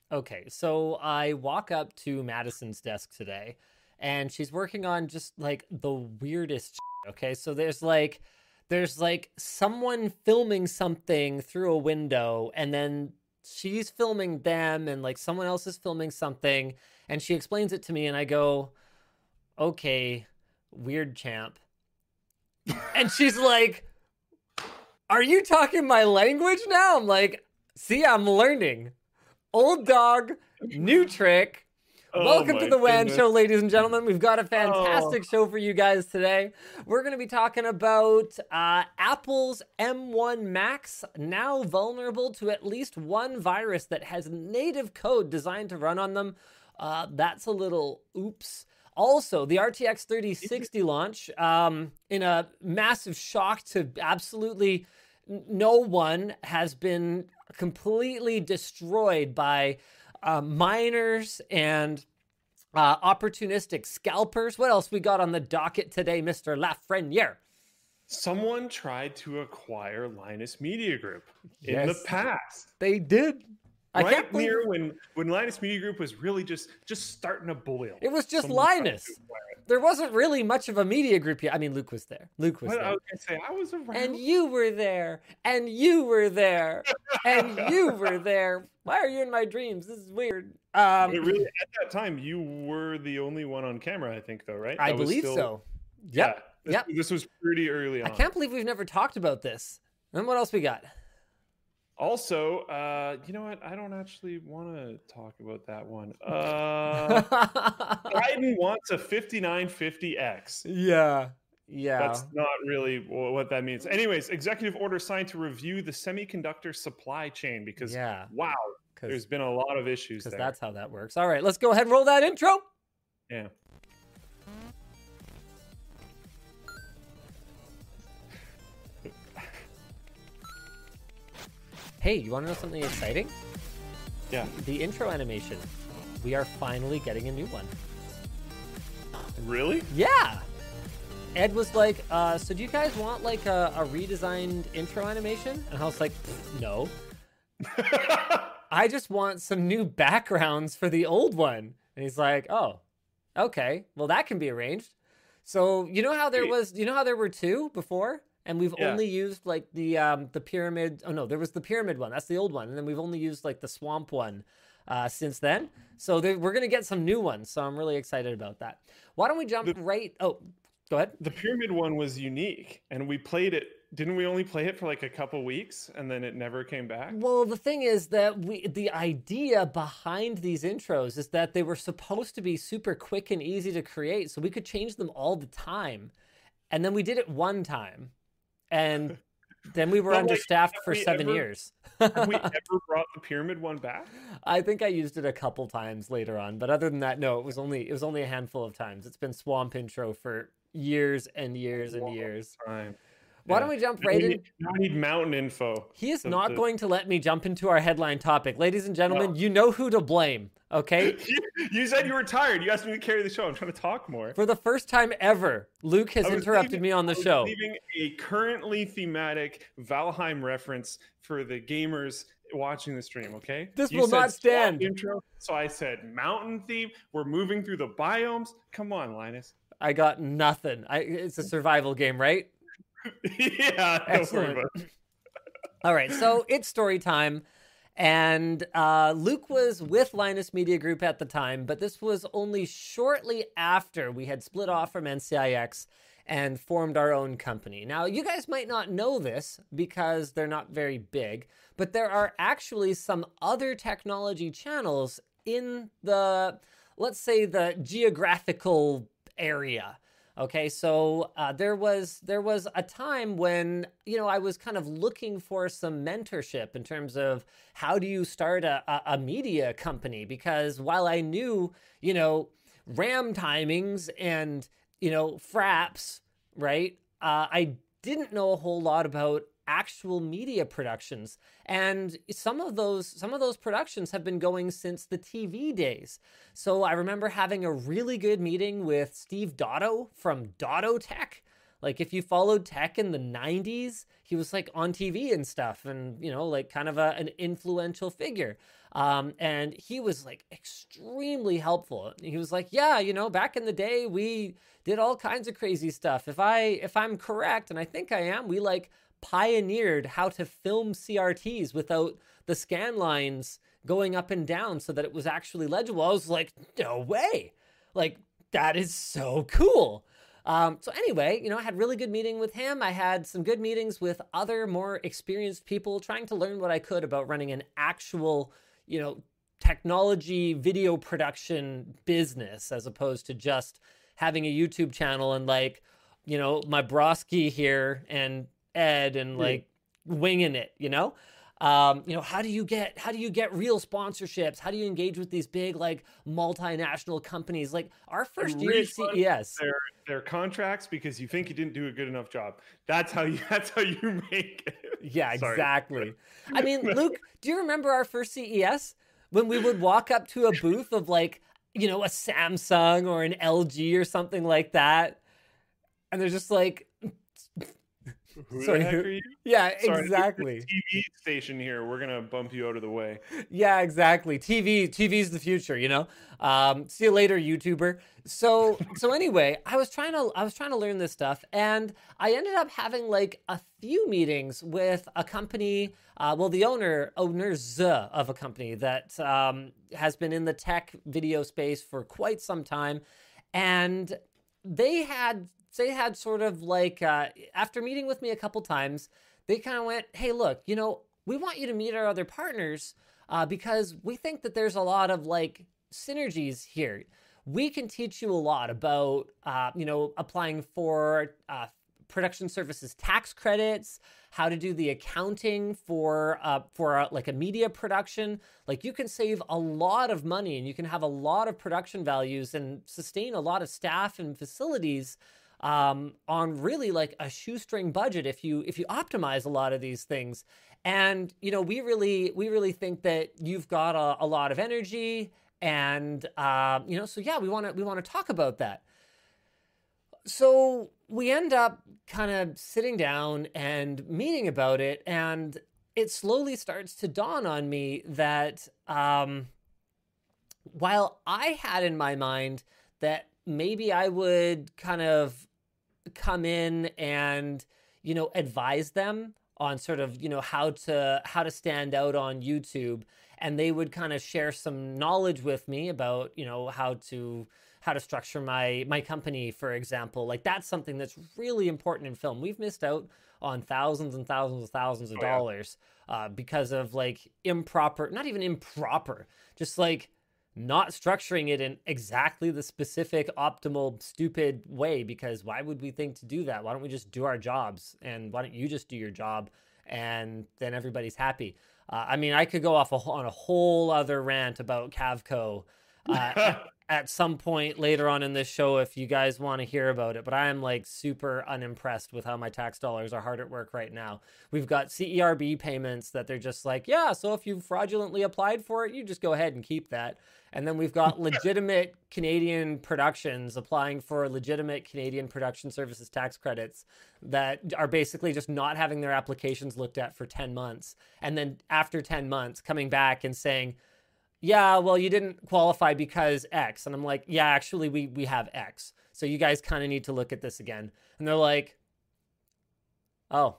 Okay, so I walk up to Madison's desk today, and she's working on just like the weirdest shit, okay? So there's like someone filming something through a window, and then she's filming them, and like someone else is filming something, and she explains it to me, and I go, "Okay, weird champ." And she's like, "Are you talking my language now?" I'm like, "See, I'm learning." Old dog, new trick. Oh Welcome to my the WAN goodness. Show, ladies and gentlemen. We've got a Oh, fantastic show for you guys today. We're going to be talking about Apple's M1 Macs, now vulnerable to at least one virus that has native code designed to run on them. That's a little oops. Also, the RTX 3060 launch, in a massive shock to absolutely no one, has been completely destroyed by miners and opportunistic scalpers. What else we got on the docket today, Mr. Lafreniere? someone tried to acquire Linus Media Group in the Yes, past. they did. I Right can't believe near when Linus Media Group was really just starting to boil. it was just Someone tried to Linus. acquire it. There wasn't really much of a media group yet. I mean, Luke was there. Luke was What I there. was gonna say, I was around. And you were there. And you were there. And you were there. Why are you in my dreams? This is weird. But really, at that time, you were the only one on camera, I think, though, right? I That was believe still- so. Yeah. Yep. This, Yep. this was pretty early on. I can't believe we've never talked about this. And what else we got? Also, you know what? I don't actually want to talk about that one. Biden wants a 5950X. Yeah. That's not really what that means. Anyways, executive order signed to review the semiconductor supply chain because, Yeah. wow, there's been a lot of issues Because there. that's how that works. All right, let's go ahead and roll that intro. Yeah. Hey, you want to know something exciting? Yeah. The intro animation. We are finally getting a new one. Really? Yeah. Ed was like, so do you guys want like a redesigned intro animation? And I was like, no. I just want some new backgrounds for the old one. And he's like, oh, okay. Well, that can be arranged. So you know how there were two before? And we've Yeah. only used like the pyramid. Oh no, there was the pyramid one. That's the old one. And then we've only used like the swamp one since then. So we're going to get some new ones. So I'm really excited about that. Why don't we jump right? Oh, go ahead. The pyramid one was unique, and we played it. Didn't we only play it for like a couple weeks, and then it never came back? Well, the thing is that the idea behind these intros is that they were supposed to be super quick and easy to create, so we could change them all the time. And then we did it one time, and then we were But, like, understaffed have for we 7 ever- years. Have we ever brought the pyramid one back? I think I used it a couple times later on, but other than that, no, it was only a handful of times. It's been Swamp intro for years and years and Long years. time. Why Yeah. don't we jump Now right we in? now we need mountain info. He is The- not the- going to let me jump into our headline topic. Ladies and gentlemen, you know who to blame, okay? You said you were tired. You asked me to carry the show. I'm trying to talk more. For the first time ever, Luke has I was interrupted leaving- me on the I was show. Leaving a currently thematic Valheim reference for the gamers watching the stream. Okay, This You will said not swamp stand. Intro, so I said mountain theme. We're moving through the biomes. Come on, Linus. I got nothing. It's a survival game, right? Yeah, don't worry Excellent. about it. All right, so it's story time. And Luke was with Linus Media Group at the time, but this was only shortly after we had split off from NCIX and formed our own company. Now, you guys might not know this because they're not very big, but there are actually some other technology channels in the, let's say, the geographical area. Okay, so there was a time when, I was kind of looking for some mentorship in terms of how do you start a media company? Because while I knew, RAM timings and, fraps, right? I didn't know a whole lot about actual media productions, and some of those productions have been going since the TV days. So I remember having a really good meeting with Steve Dotto from Dotto Tech, Like if you followed tech in the 90s, he was like on TV and stuff, and like kind of an influential figure. And he was like extremely helpful. He was like, yeah, back in the day, we did all kinds of crazy stuff. If I'm correct, and I think I am, we like pioneered how to film CRTs without the scan lines going up and down so that it was actually legible. I was like, no way. Like, that is so cool. So anyway, I had really good meeting with him. I had some good meetings with other more experienced people trying to learn what I could about running an actual, technology video production business, as opposed to just having a YouTube channel and like, my broski here and Ed and like winging it, how do you get real sponsorships? How do you engage with these big like multinational companies? Like our first year at CES, their contracts because you think you didn't do a good enough job. That's how you make it. Yeah, exactly. I mean, Luke, do you remember our first CES when we would walk up to a booth of like, a Samsung or an LG or something like that, and they're just like, who the heck are you? Yeah, sorry, exactly. TV station here. We're gonna bump you out of the way. Yeah, exactly. TV's the future. See you later, YouTuber. So anyway, I was trying to learn this stuff, and I ended up having like a few meetings with a company. The owners of a company that has been in the tech video space for quite some time, and they had sort of like, after meeting with me a couple times, they kind of went, hey, look, we want you to meet our other partners because we think that there's a lot of like synergies here. We can teach you a lot about, applying for production services tax credits, how to do the accounting for like a media production. Like you can save a lot of money and you can have a lot of production values and sustain a lot of staff and facilities on really like a shoestring budget if you optimize a lot of these things. And we really think that you've got a lot of energy, and so yeah, we want to talk about that. So we end up kind of sitting down and meeting about it, and it slowly starts to dawn on me that while I had in my mind that maybe I would kind of come in and advise them on sort of how to stand out on YouTube, and they would kind of share some knowledge with me about how to structure my company, for example. Like that's something that's really important in film. We've missed out on thousands and thousands of dollars because of like not even improper, just like not structuring it in exactly the specific, optimal, stupid way. Because why would we think to do that? Why don't we just do our jobs? And why don't you just do your job? And then everybody's happy. I mean, I could go off on a whole other rant about Cavco at some point later on in this show if you guys want to hear about it. But I am like super unimpressed with how my tax dollars are hard at work right now. We've got CERB payments that they're just like, yeah, so if you fraudulently applied for it, you just go ahead and keep that. And then we've got legitimate Canadian productions applying for legitimate Canadian production services tax credits that are basically just not having their applications looked at for 10 months. And then after 10 months coming back and saying, yeah, well, you didn't qualify because X. And I'm like, yeah, actually, we have X. So you guys kind of need to look at this again. And they're like, oh.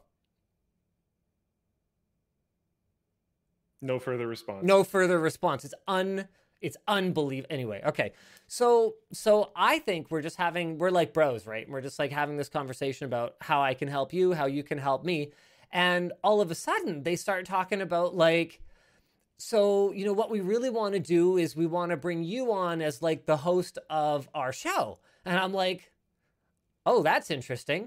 No further response. No further response. It's unbelievable. Anyway, okay. So I think we're like bros, right? We're just like having this conversation about how I can help you, how you can help me. And all of a sudden they start talking about like, so, what we really want to do is we want to bring you on as like the host of our show. And I'm like, oh, that's interesting.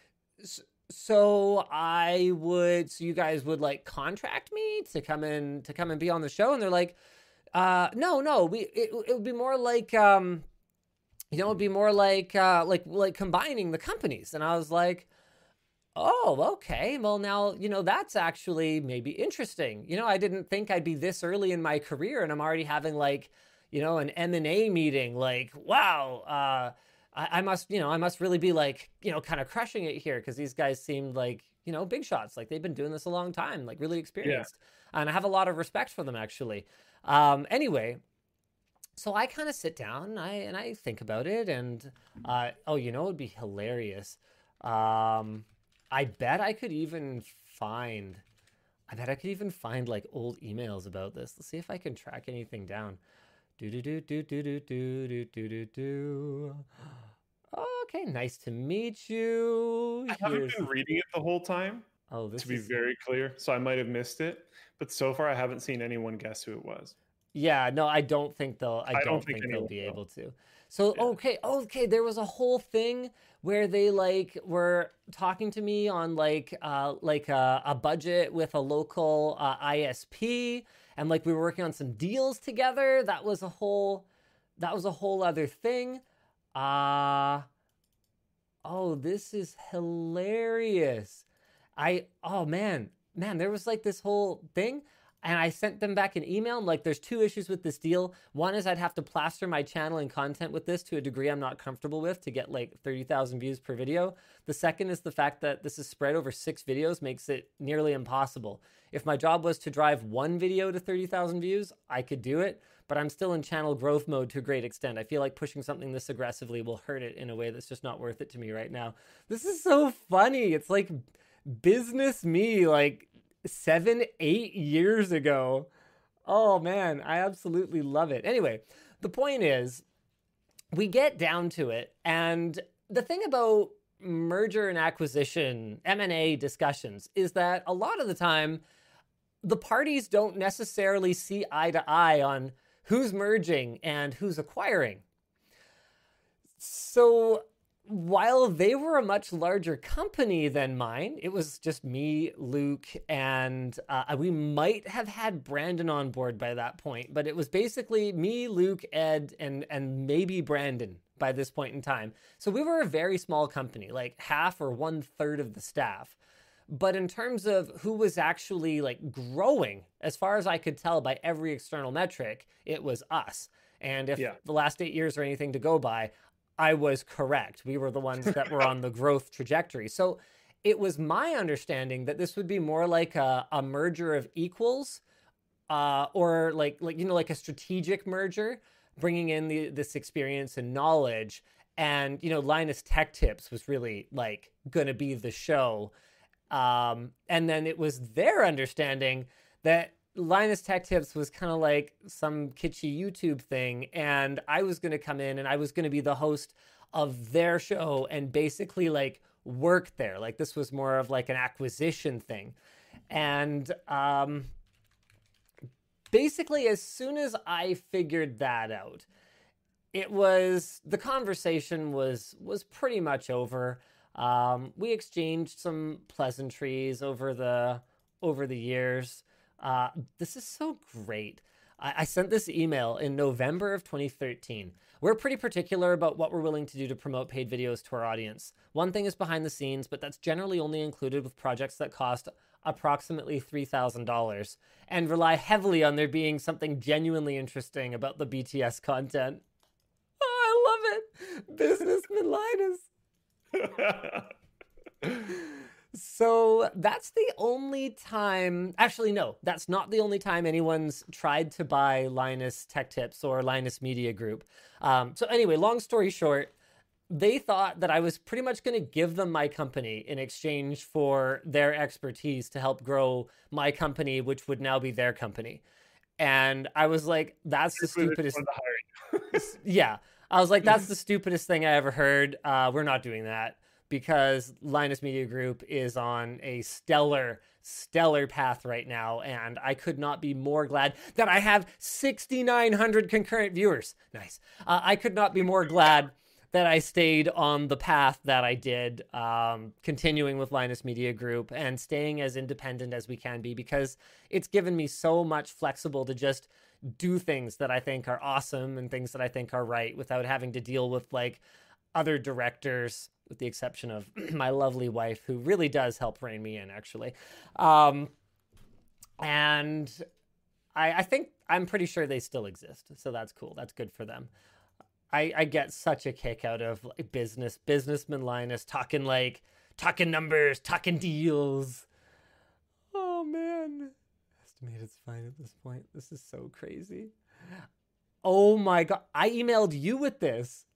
So you guys would like contract me to come and be on the show? And they're like, no, it would be more like, it'd be more like combining the companies. And I was like, oh, okay. Well, now, that's actually maybe interesting. I didn't think I'd be this early in my career and I'm already having like, an M&A meeting. Like, wow, I must, I must really be like, kind of crushing it here because these guys seemed like, big shots. Like they've been doing this a long time, like really Yeah. experienced. And I have a lot of respect for them actually. Anyway, so I kind of sit down and I think about it and, it'd be hilarious. I bet I could even find, like old emails about this. Let's see if I can track anything down. Do do do do do do do do do do do. Okay, nice to meet you. I haven't been reading it the whole time, this to be is very clear, so I might have missed it. But so far, I haven't seen anyone guess who it was. Yeah, no, I don't think they'll. I don't think they'll be able to. So okay, there was a whole thing where they like were talking to me on like a budget with a local ISP, and like we were working on some deals together. That was a whole other thing. This is hilarious. Oh man, there was like this whole thing. And I sent them back an email. I'm like, there's two issues with this deal. One is I'd have to plaster my channel and content with this to a degree I'm not comfortable with to get like 30,000 views per video. The second is the fact that this is spread over 6 videos makes it nearly impossible. If my job was to drive one video to 30,000 views, I could do it, but I'm still in channel growth mode to a great extent. I feel like pushing something this aggressively will hurt it in a way that's just not worth it to me right now. This is so funny. It's like business me, like 7-8 years ago. Oh man, I absolutely love it. Anyway, the point is we get down to it, and the thing about merger and acquisition, M&A discussions, is that a lot of the time the parties don't necessarily see eye to eye on who's merging and who's acquiring. So while they were a much larger company than mine, it was just me, Luke, and we might have had Brandon on board by that point, but it was basically me, Luke, Ed, and maybe Brandon by this point in time. So we were a very small company, like half or 1/3 of the staff. But in terms of who was actually like growing, as far as I could tell by every external metric, it was us. And if the last 8 years are anything to go by, I was correct. We were the ones that were on the growth trajectory. So it was my understanding that this would be more like a merger of equals, or like a strategic merger, bringing in this experience and knowledge. And Linus Tech Tips was really like going to be the show. And then it was their understanding that Linus Tech Tips was kind of like some kitschy YouTube thing, and I was going to come in and I was going to be the host of their show and basically like work there. Like this was more of like an acquisition thing. And basically as soon as I figured that out, the conversation was pretty much over. We exchanged some pleasantries over the years. This is so great. I sent this email in November of 2013. We're pretty particular about what we're willing to do to promote paid videos to our audience. One thing is behind the scenes, but that's generally only included with projects that cost approximately $3,000 and rely heavily on there being something genuinely interesting about the BTS content. Oh, I love it. Businessman Linus. So that's the only time, actually, no, that's not the only time anyone's tried to buy Linus Tech Tips or Linus Media Group. So anyway, long story short, they thought that I was pretty much going to give them my company in exchange for their expertise to help grow my company, which would now be their company. And I was like, that's the stupidest. Yeah. I was like, that's the stupidest thing I ever heard. We're not doing that. Because Linus Media Group is on a stellar path right now, and I could not be more glad that I have 6,900 concurrent viewers. Nice. I could not be more glad that I stayed on the path that I did, continuing with Linus Media Group and staying as independent as we can be, because it's given me so much flexible to just do things that I think are awesome and things that I think are right without having to deal with like other directors, with the exception of my lovely wife, who really does help rein me in, actually. And I'm pretty sure they still exist. So that's cool. That's good for them. I get such a kick out of like businessman Linus talking numbers, talking deals. Oh man. Estimated's fine at this point. This is so crazy. Oh my God. I emailed you with this.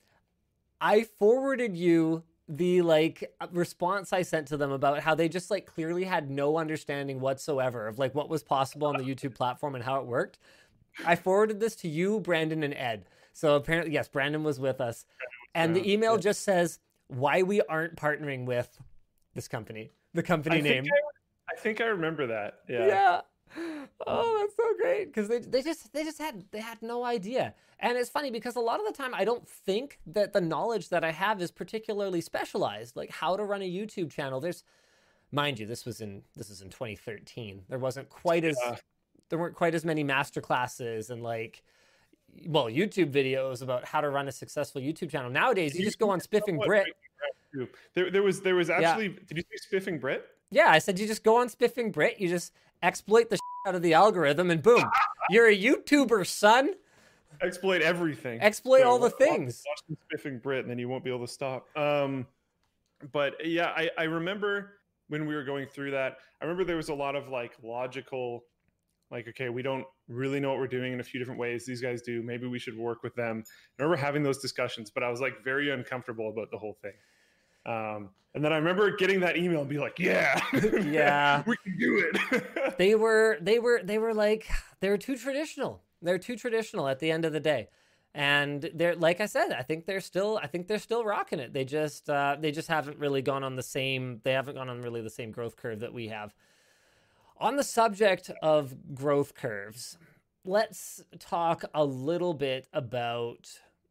I forwarded you the like response I sent to them about how they just like clearly had no understanding whatsoever of like what was possible on the YouTube platform and how it worked. I forwarded this to you, Brandon, and Ed. So apparently, yes, Brandon was with us. And the email just says why we aren't partnering with this company, the company name. I think I remember that. Yeah. Yeah. Oh, that's so great. Because they had no idea. And it's funny because a lot of the time I don't think that the knowledge that I have is particularly specialized, like how to run a YouTube channel. Mind you, this is in 2013. There weren't quite as many master classes and YouTube videos about how to run a successful YouTube channel. Nowadays, you just go on Spiffing Brit. There was actually, did you say Spiffing Brit? Yeah, I said you just go on Spiffing Brit, you just exploit the out of the algorithm, and boom, you're a YouTuber, son. Exploit everything. Exploit all the things. Watch Spiffing Brit, and then you won't be able to stop. But yeah, I remember when we were going through that, I remember there was a lot of logical, okay, we don't really know what we're doing in a few different ways. These guys do. Maybe we should work with them. I remember having those discussions, but I was very uncomfortable about the whole thing. And then I remember getting that email and be like, yeah, we can do it. They were too traditional. They're too traditional at the end of the day. And they're, like I said, I think they're still rocking it. They just haven't really gone on the same growth curve that we have. On the subject of growth curves, let's talk a little bit about,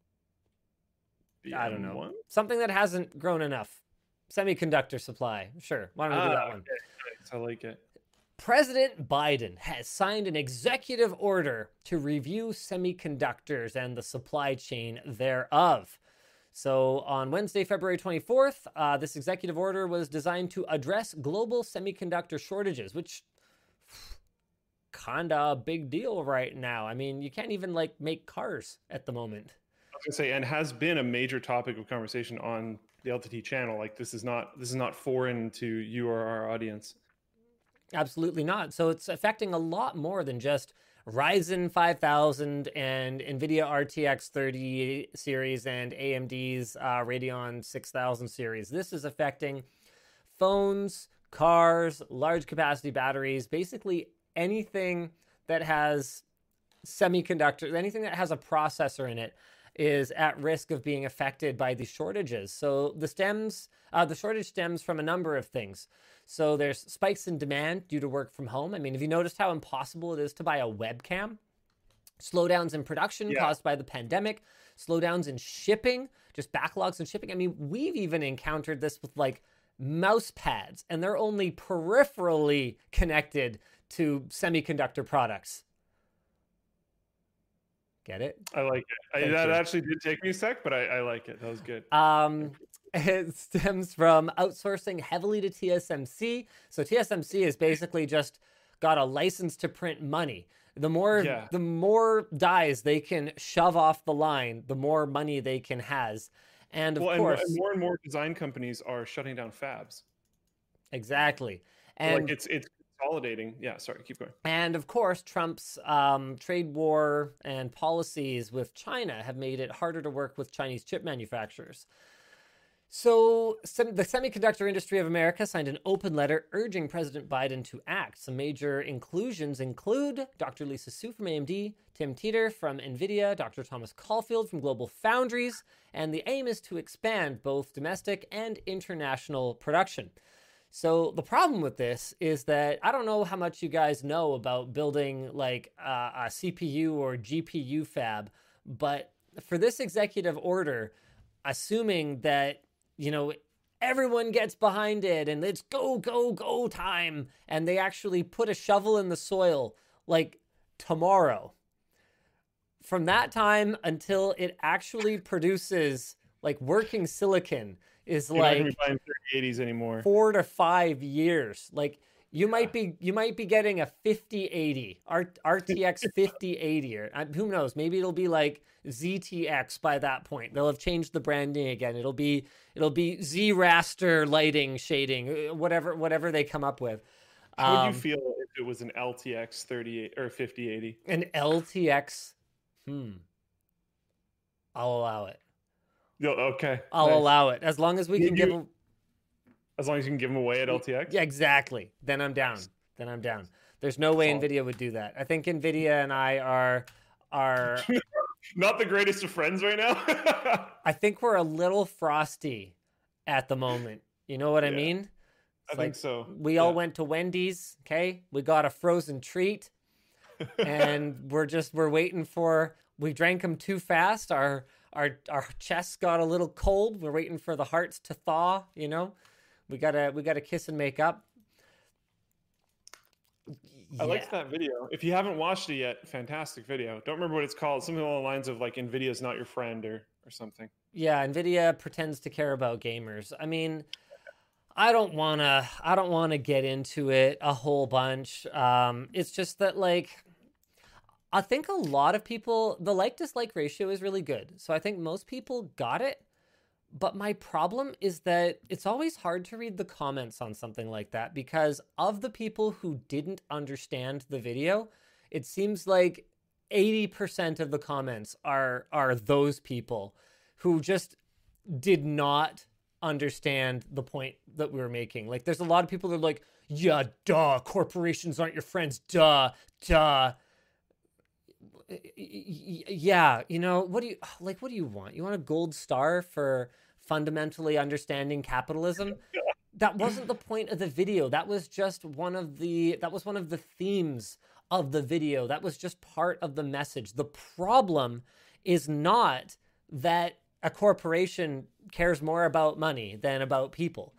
I don't know, something that hasn't grown enough. Semiconductor supply. Sure. Why don't we do that one? Okay. I like it. President Biden has signed an executive order to review semiconductors and the supply chain thereof. So on Wednesday, February 24th, this executive order was designed to address global semiconductor shortages, which kinda a big deal right now. I mean, you can't even make cars at the moment. I was gonna say, and has been a major topic of conversation on the LTT channel. This is not foreign to you or our audience. Absolutely not. So it's affecting a lot more than just Ryzen 5000 and NVIDIA RTX 30 series and AMD's Radeon 6000 series. This is affecting phones, cars, large capacity batteries, basically anything that has semiconductors, anything that has a processor in it is at risk of being affected by the shortages. So the shortage stems from a number of things. So there's spikes in demand due to work from home. I mean, have you noticed how impossible it is to buy a webcam? Slowdowns in production caused by the pandemic, slowdowns in shipping, just backlogs in shipping. I mean, we've even encountered this with mouse pads, and they're only peripherally connected to semiconductor products. Get it? I like it. That actually did take me a sec, but I like it. That was good. It stems from outsourcing heavily to TSMC. So TSMC has basically just got a license to print money. The more dies they can shove off the line, the more money they can has. And of course, and more design companies are shutting down fabs. Exactly. And it's consolidating. Yeah, sorry, keep going. And of course, Trump's trade war and policies with China have made it harder to work with Chinese chip manufacturers. So the Semiconductor Industry of America signed an open letter urging President Biden to act. Some major inclusions include Dr. Lisa Su from AMD, Tim Teeter from NVIDIA, Dr. Thomas Caulfield from Global Foundries, and the aim is to expand both domestic and international production. So the problem with this is that I don't know how much you guys know about building a CPU or GPU fab, but for this executive order, assuming that everyone gets behind it and it's go time, and they actually put a shovel in the soil tomorrow. From that time until it actually produces working silicon is You're not gonna be buying 3080s anymore. 4 to 5 years. You might be getting a 5080 RTX 5080, or who knows? Maybe it'll be like ZTX by that point. They'll have changed the branding again. It'll be Z raster lighting shading, whatever they come up with. How would you feel if it was an LTX 38 or 5080? An LTX? I'll allow it. Okay. I'll allow it as long as we can give them. As long as you can give them away at LTX? Yeah, exactly. Then I'm down. There's no way NVIDIA would do that. I think NVIDIA and I are not the greatest of friends right now. I think we're a little frosty at the moment. You know what I mean? I think so. We all went to Wendy's, okay? We got a frozen treat, and we're waiting for. We drank them too fast. Our chests got a little cold. We're waiting for the hearts to thaw. You know. We gotta kiss and make up. I liked that video. If you haven't watched it yet, fantastic video. Don't remember what it's called. Something along the lines of like NVIDIA's not your friend or something. Yeah, NVIDIA pretends to care about gamers. I mean, I don't wanna get into it a whole bunch. It's just that like I think a lot of people, the like-dislike ratio is really good. So I think most people got it. But my problem is that it's always hard to read the comments on something like that because of the people who didn't understand the video, it seems like 80% of the comments are those people who just did not understand the point that we were making. Like there's a lot of people that are like, yeah, duh, corporations aren't your friends, duh. Yeah, you know, what do you want? You want a gold star for fundamentally understanding capitalism? That wasn't the point of the video. That was just one of the themes of the video. That was just part of the message. The problem is not that a corporation cares more about money than about people.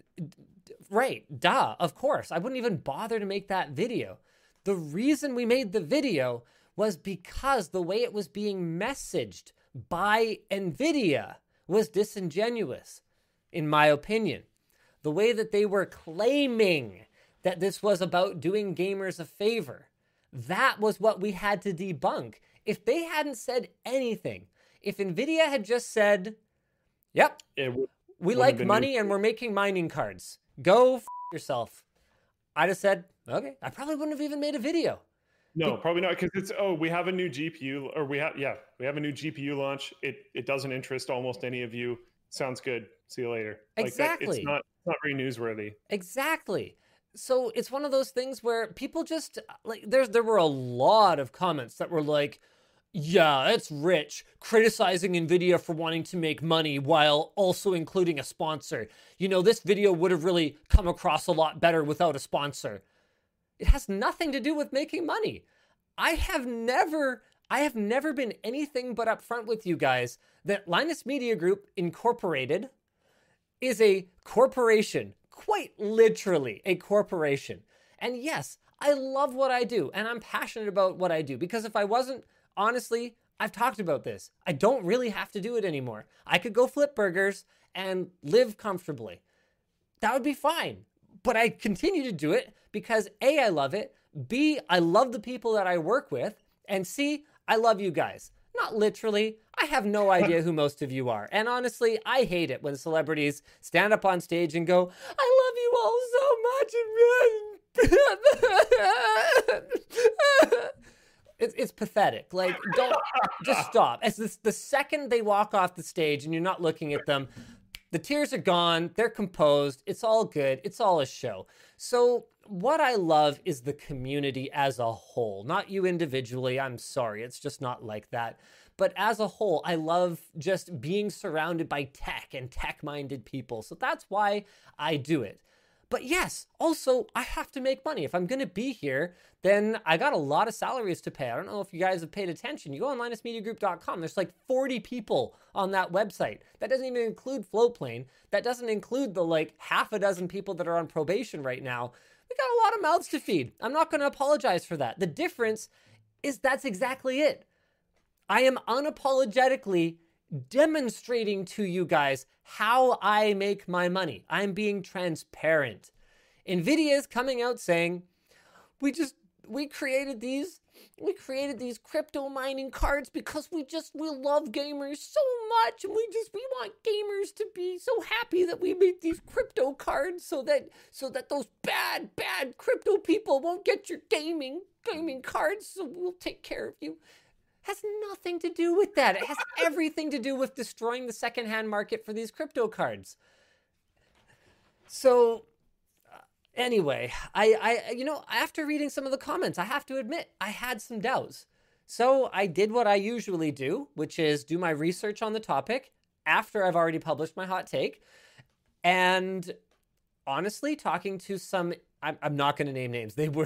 Right, duh, of course. I wouldn't even bother to make that video. The reason we made the video was because the way it was being messaged by NVIDIA was disingenuous, in my opinion. The way that they were claiming that this was about doing gamers a favor, that was what we had to debunk. If they hadn't said anything, if NVIDIA had just said, yep, we like money and we're making mining cards, go f*** yourself, I'd have said, okay, I probably wouldn't have even made a video. No, probably not, because it's we have a new GPU, or we have a new GPU launch. It doesn't interest almost any of you. Sounds good. See you later. Exactly. It's not very newsworthy. Exactly. So it's one of those things where people just like there were a lot of comments that were like, yeah, it's rich, criticizing NVIDIA for wanting to make money while also including a sponsor. You know, this video would have really come across a lot better without a sponsor. It has nothing to do with making money. I have never been anything but upfront with you guys that Linus Media Group Incorporated is a corporation, quite literally a corporation. And yes, I love what I do and I'm passionate about what I do because if I wasn't, honestly, I've talked about this. I don't really have to do it anymore. I could go flip burgers and live comfortably. That would be fine. But I continue to do it because A, I love it, B, I love the people that I work with, and C, I love you guys. Not literally. I have no idea who most of you are. And honestly, I hate it when celebrities stand up on stage and go, I love you all so much. It's pathetic. Like, don't, just stop. As the second they walk off the stage and you're not looking at them, the tears are gone. They're composed. It's all good. It's all a show. So what I love is the community as a whole, not you individually. I'm sorry. It's just not like that. But as a whole, I love just being surrounded by tech and tech-minded people. So that's why I do it. But yes, also, I have to make money. If I'm going to be here, then I got a lot of salaries to pay. I don't know if you guys have paid attention. You go on linusmediagroup.com. There's like 40 people on that website. That doesn't even include Floatplane. That doesn't include the like half a dozen people that are on probation right now. We got a lot of mouths to feed. I'm not going to apologize for that. The difference is that's exactly it. I am unapologetically demonstrating to you guys how I make my money. I'm being transparent. NVIDIA is coming out saying, we created these crypto mining cards because we love gamers so much, and we want gamers to be so happy that we made these crypto cards so that those bad crypto people won't get your gaming cards, so we'll take care of you. Has nothing to do with that. It has everything to do with destroying the secondhand market for these crypto cards. So anyway, I after reading some of the comments, I have to admit I had some doubts. So I did what I usually do, which is do my research on the topic after I've already published my hot take. And honestly, talking to some, I'm not going to name names. They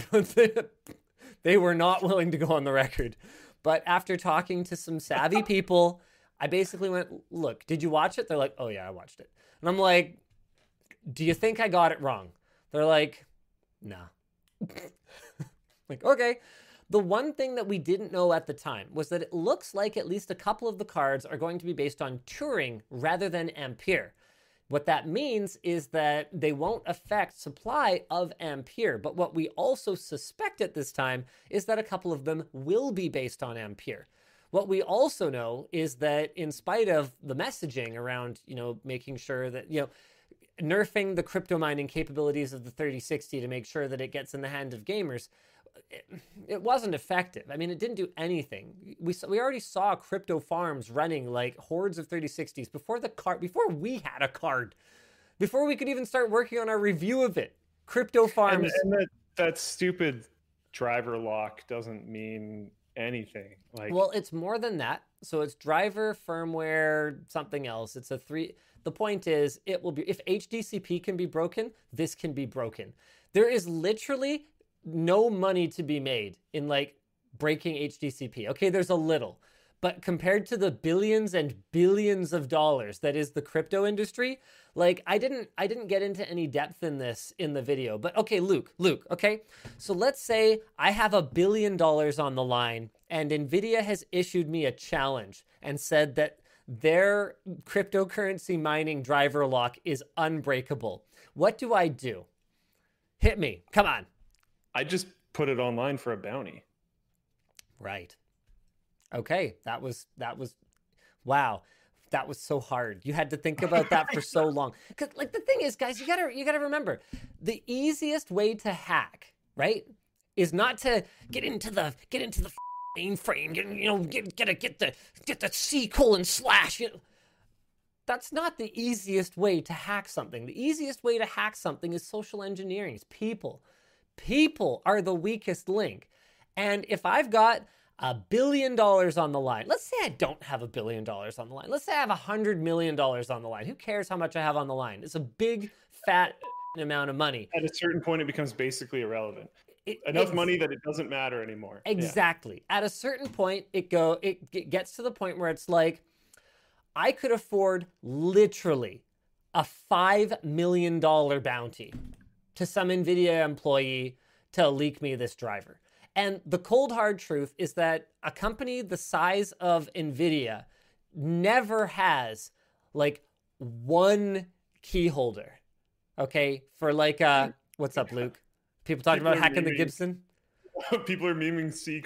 were not willing to go on the record. But after talking to some savvy people, I basically went, look, did you watch it? They're like, oh yeah, I watched it. And I'm like, do you think I got it wrong? They're like, nah. Like, okay. The one thing that we didn't know at the time was that it looks like at least a couple of the cards are going to be based on Turing rather than Ampere. What that means is that they won't affect supply of Ampere. But what we also suspect at this time is that a couple of them will be based on Ampere. What we also know is that in spite of the messaging around, making sure that, nerfing the crypto mining capabilities of the 3060 to make sure that it gets in the hand of gamers, it wasn't effective. I mean, it didn't do anything. We already saw crypto farms running like hordes of 3060s before we had a card, before we could even start working on our review of it. Crypto farms. And that stupid driver lock doesn't mean anything. Well, it's more than that. So it's driver, firmware, something else. It's the point is, it will be, if HDCP can be broken, this can be broken. There is literally no money to be made in breaking HDCP. Okay, there's a little, but compared to the billions and billions of dollars that is the crypto industry, I didn't get into any depth in this in the video. But okay, Luke, okay? So let's say I have $1 billion on the line and NVIDIA has issued me a challenge and said that their cryptocurrency mining driver lock is unbreakable. What do I do? Hit me. Come on. I just put it online for a bounty. Right. Okay. That was wow. That was so hard. You had to think about that for so long. Cause the thing is, guys, you gotta remember, the easiest way to hack, right, is not to get into the mainframe, get the C:/. That's not the easiest way to hack something. The easiest way to hack something is social engineering. It's people. People are the weakest link. And if I've got $1 billion on the line, let's say I don't have $1 billion on the line. Let's say I have $100 million on the line. Who cares how much I have on the line? It's a big, fat amount of money. At a certain point, it becomes basically irrelevant. Enough money that it doesn't matter anymore. Exactly. Yeah. At a certain point, it gets to the point where it's like, I could afford literally a $5 million bounty to some NVIDIA employee to leak me this driver. And the cold hard truth is that a company the size of NVIDIA never has one key holder. Okay? For what's up, Luke? People talking about hacking the Gibson? People are memeing C:/.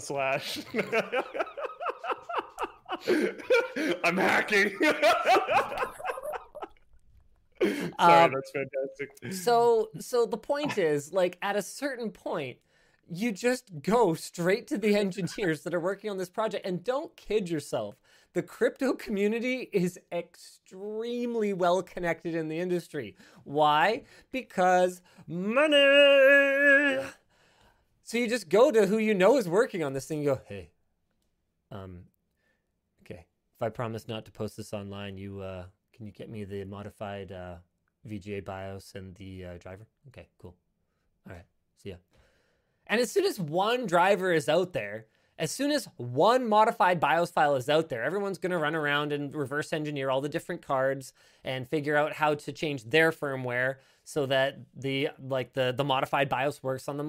I'm hacking. Sorry, that's fantastic. So the point is, at a certain point, you just go straight to the engineers that are working on this project, and don't kid yourself. The crypto community is extremely well connected in the industry. Why? Because money. So you just go to who you know is working on this thing. You go, hey, okay, if I promise not to post this online, can you get me the modified VGA BIOS and the driver? Okay, cool. All right, see ya. And as soon as one driver is out there, as soon as one modified BIOS file is out there, everyone's going to run around and reverse engineer all the different cards and figure out how to change their firmware so that the modified BIOS works on them.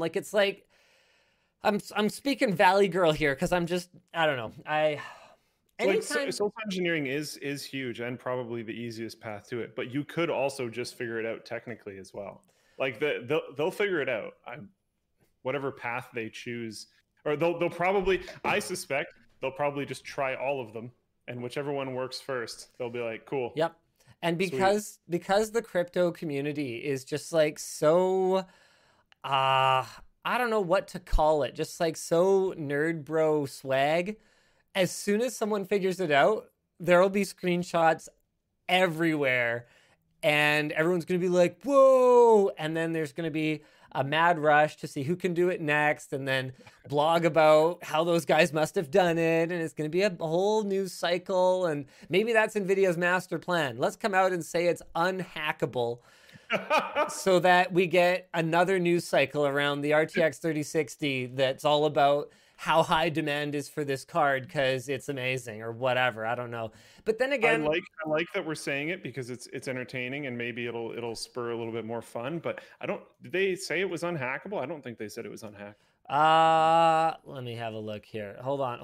I'm speaking Valley Girl here because I don't know. Social engineering is huge and probably the easiest path to it, but you could also just figure it out technically as well. Like they'll figure it out. Whatever path they choose, or they'll probably, I suspect they'll probably just try all of them, and whichever one works first, they'll be like, cool. Yep. And because the crypto community is just like so, I don't know what to call it, just like so nerd bro swag. As soon as someone figures it out, there'll be screenshots everywhere, and everyone's gonna be like, whoa, and then there's gonna be a mad rush to see who can do it next, and then blog about how those guys must have done it, and it's going to be a whole news cycle, and maybe that's NVIDIA's master plan. Let's come out and say it's unhackable so that we get another news cycle around the RTX 3060 that's all about how high demand is for this card because it's amazing or whatever. I don't know. But then again, I like that we're saying it because it's entertaining and maybe it'll spur a little bit more fun. But did they say it was unhackable? I don't think they said it was unhackable. Let me have a look here. Hold on.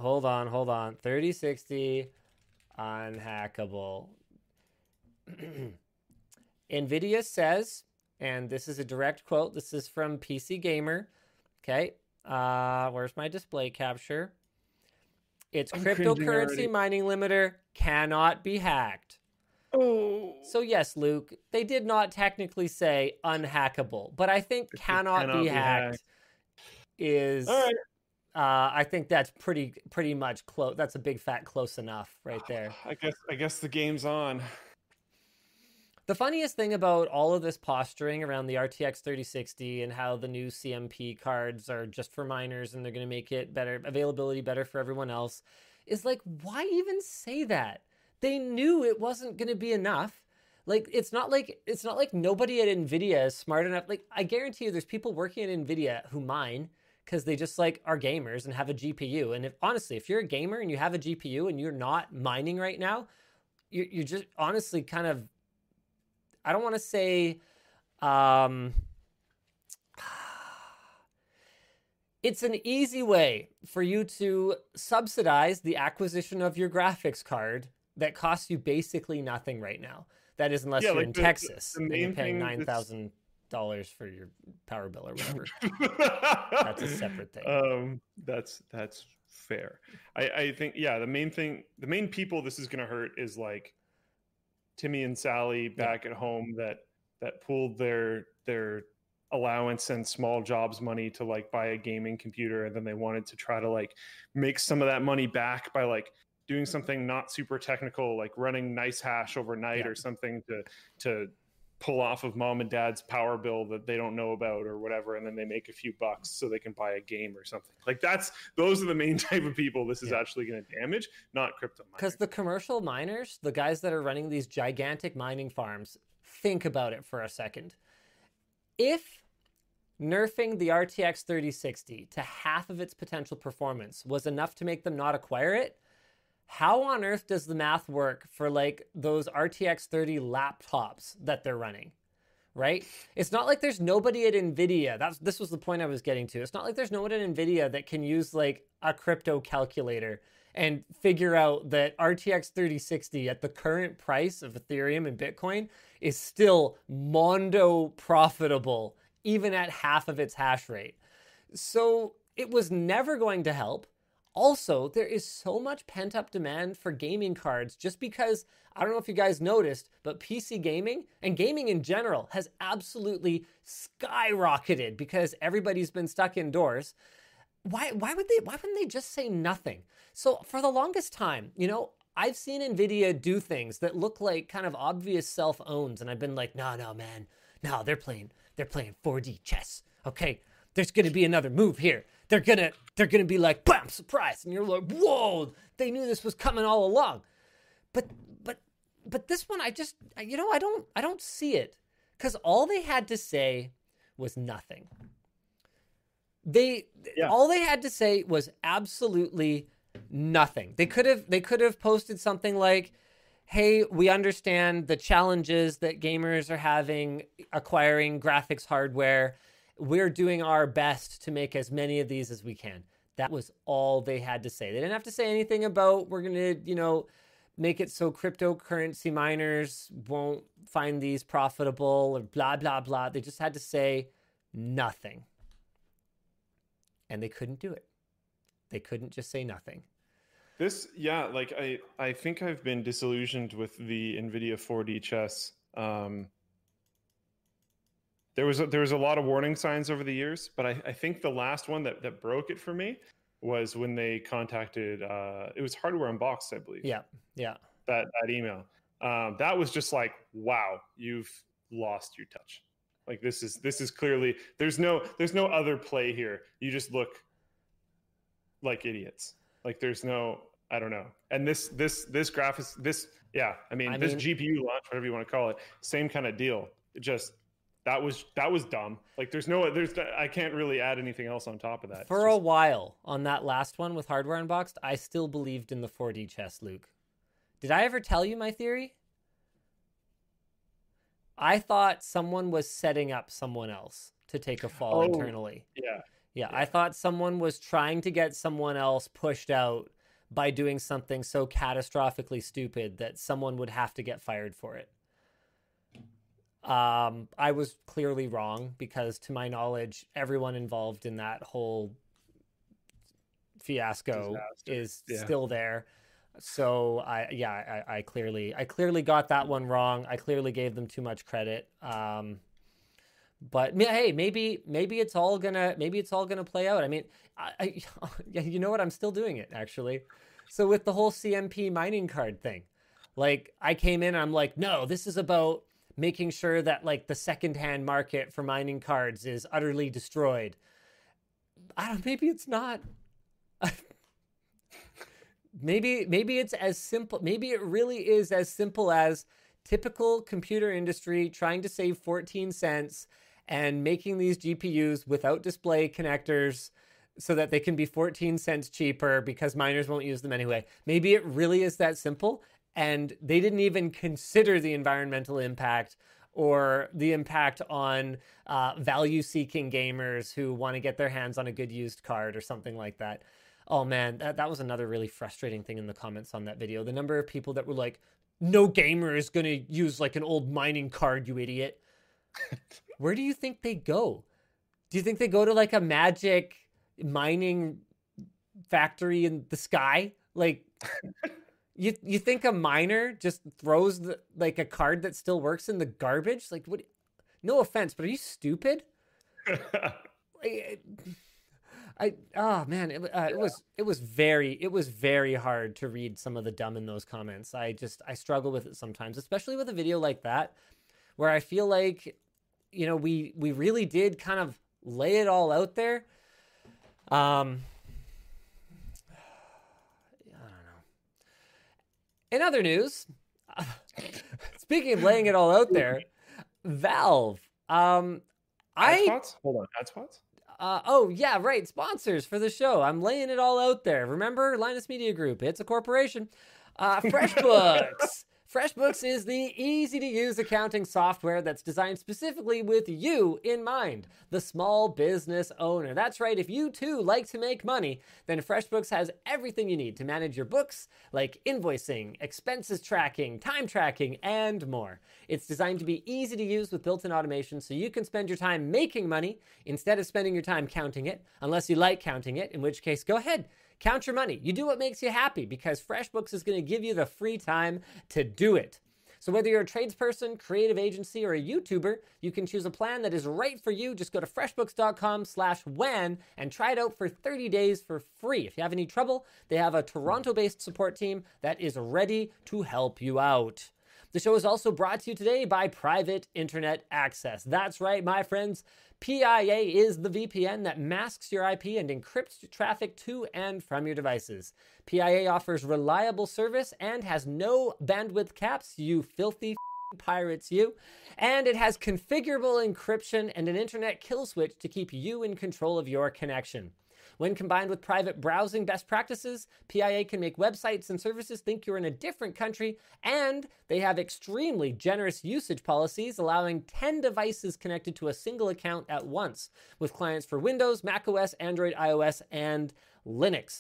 3060 unhackable. NVIDIA says, and this is a direct quote, this is from PC Gamer. Okay. Where's my display capture? Its cryptocurrency mining limiter cannot be hacked. Oh. So yes, Luke, they did not technically say unhackable, but I think cannot be hacked is, all right. I think that's pretty much close. That's a big fat close enough right there. I guess the game's on. The funniest thing about all of this posturing around the RTX 3060 and how the new CMP cards are just for miners and they're going to make it better, availability better for everyone else, is like, why even say that? They knew it wasn't going to be enough. Like, it's not like nobody at NVIDIA is smart enough. Like, I guarantee you there's people working at NVIDIA who mine because they just like are gamers and have a GPU. And if you're a gamer and you have a GPU and you're not mining right now, you're just honestly kind of, I don't want to say, it's an easy way for you to subsidize the acquisition of your graphics card that costs you basically nothing right now. That is, unless you're in Texas and you're paying $9,000 for your power bill or whatever. That's a separate thing. That's fair. I think, yeah, the main people this is going to hurt is like Timmy and Sally back at home that pooled their allowance and small jobs money to like buy a gaming computer, and then they wanted to try to like make some of that money back by like doing something not super technical, like running NiceHash overnight or something to pull off of mom and dad's power bill that they don't know about or whatever, and then they make a few bucks so they can buy a game or something. Like those are the main type of people this is actually going to damage, not crypto miners. Because the commercial miners, the guys that are running these gigantic mining farms, think about it for a second. If nerfing the RTX 3060 to half of its potential performance was enough to make them not acquire it, how on earth does the math work for like those RTX 30 laptops that they're running, right? It's not like there's nobody at NVIDIA. This was the point I was getting to. It's not like there's no one at NVIDIA that can use like a crypto calculator and figure out that RTX 3060 at the current price of Ethereum and Bitcoin is still mondo profitable, even at half of its hash rate. So it was never going to help. Also, there is so much pent-up demand for gaming cards just because, I don't know if you guys noticed, but PC gaming and gaming in general has absolutely skyrocketed because everybody's been stuck indoors. Why wouldn't they just say nothing? So for the longest time, I've seen NVIDIA do things that look like kind of obvious self-owns, and I've been like, no, man. No, they're playing 4D chess. Okay, there's going to be another move here. They're gonna be like, bam, surprise, and you're like, whoa, they knew this was coming all along. But this one, I don't see it, because all they had to say was nothing. All they had to say was absolutely nothing. They could have posted something like, hey, we understand the challenges that gamers are having acquiring graphics hardware. We're doing our best to make as many of these as we can. That was all they had to say. They didn't have to say anything about we're going to, make it so cryptocurrency miners won't find these profitable or blah, blah, blah. They just had to say nothing. And they couldn't do it. They couldn't just say nothing. This, yeah, like I think I've been disillusioned with the NVIDIA 4D chess. There was a lot of warning signs over the years, but I think the last one that broke it for me was when they contacted, it was Hardware Unboxed, I believe. Yeah. That email. That was just like, wow, you've lost your touch. Like this is clearly, there's no other play here. You just look like idiots. Like there's no, I don't know. And this graphics, this GPU launch, whatever you want to call it, same kind of deal. It just, that was dumb. Like I can't really add anything else on top of that. For a while on that last one with Hardware Unboxed, I still believed in the 4D chess, Luke. Did I ever tell you my theory? I thought someone was setting up someone else to take a fall internally. Yeah, I thought someone was trying to get someone else pushed out by doing something so catastrophically stupid that someone would have to get fired for it. I was clearly wrong because, to my knowledge, everyone involved in that whole fiasco is still there. So I clearly got that one wrong. I clearly gave them too much credit. But hey, maybe it's all gonna play out. I mean, you know what? I'm still doing it actually. So with the whole CMP mining card thing, like I came in and I'm like, no, this is about making sure that like the secondhand market for mining cards is utterly destroyed. Maybe it's not. Maybe it's as simple. Maybe it really is as simple as typical computer industry trying to save 14 cents and making these GPUs without display connectors so that they can be 14 cents cheaper because miners won't use them anyway. Maybe it really is that simple. And they didn't even consider the environmental impact or the impact on value-seeking gamers who want to get their hands on a good used card or something like that. Oh man, that was another really frustrating thing in the comments on that video. The number of people that were like, no gamer is going to use like an old mining card, you idiot. Where do you think they go? Do you think they go to like a magic mining factory in the sky? Like, you think a miner just throws like a card that still works in the garbage? Like, what? No offense, but are you stupid? It was very hard to read some of the dumb in those comments. I struggle with it sometimes, especially with a video like that, where I feel like, you know, we really did kind of lay it all out there. I don't know. In other news, speaking of laying it all out there, Valve. Ad spots? Hold on, ad spots? Oh, yeah, right. Sponsors for the show. I'm laying it all out there. Remember, Linus Media Group. It's a corporation. FreshBooks. FreshBooks is the easy-to-use accounting software that's designed specifically with you in mind, the small business owner. That's right. If you, too, like to make money, then FreshBooks has everything you need to manage your books, like invoicing, expenses tracking, time tracking, and more. It's designed to be easy to use with built-in automation so you can spend your time making money instead of spending your time counting it, unless you like counting it, in which case, go ahead. Count your money. You do what makes you happy because FreshBooks is going to give you the free time to do it. So whether you're a tradesperson, creative agency, or a YouTuber, you can choose a plan that is right for you. Just go to freshbooks.com/WAN and try it out for 30 days for free. If you have any trouble, they have a Toronto-based support team that is ready to help you out. The show is also brought to you today by Private Internet Access. That's right, my friends. PIA is the VPN that masks your IP and encrypts traffic to and from your devices. PIA offers reliable service and has no bandwidth caps, you filthy pirates, you. And it has configurable encryption and an internet kill switch to keep you in control of your connection. When combined with private browsing best practices, PIA can make websites and services think you're in a different country, and they have extremely generous usage policies, allowing 10 devices connected to a single account at once, with clients for Windows, macOS, Android, iOS, and Linux.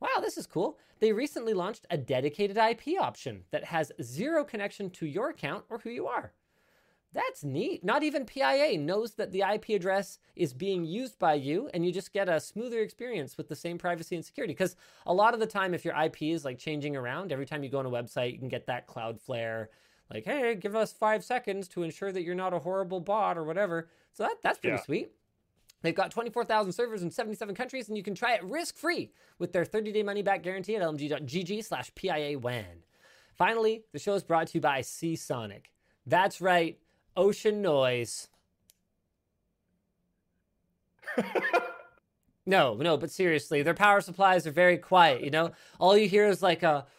Wow, this is cool. They recently launched a dedicated IP option that has zero connection to your account or who you are. That's neat. Not even PIA knows that the IP address is being used by you, and you just get a smoother experience with the same privacy and security. Because a lot of the time, if your IP is like changing around, every time you go on a website, you can get that Cloudflare, like, hey, give us 5 seconds to ensure that you're not a horrible bot or whatever. So that's pretty sweet. They've got 24,000 servers in 77 countries, and you can try it risk-free with their 30-day money-back guarantee at lmg.gg/PIA-WAN. Finally, the show is brought to you by Seasonic. That's right, ocean noise. No, but seriously, their power supplies are very quiet, you know? All you hear is like a...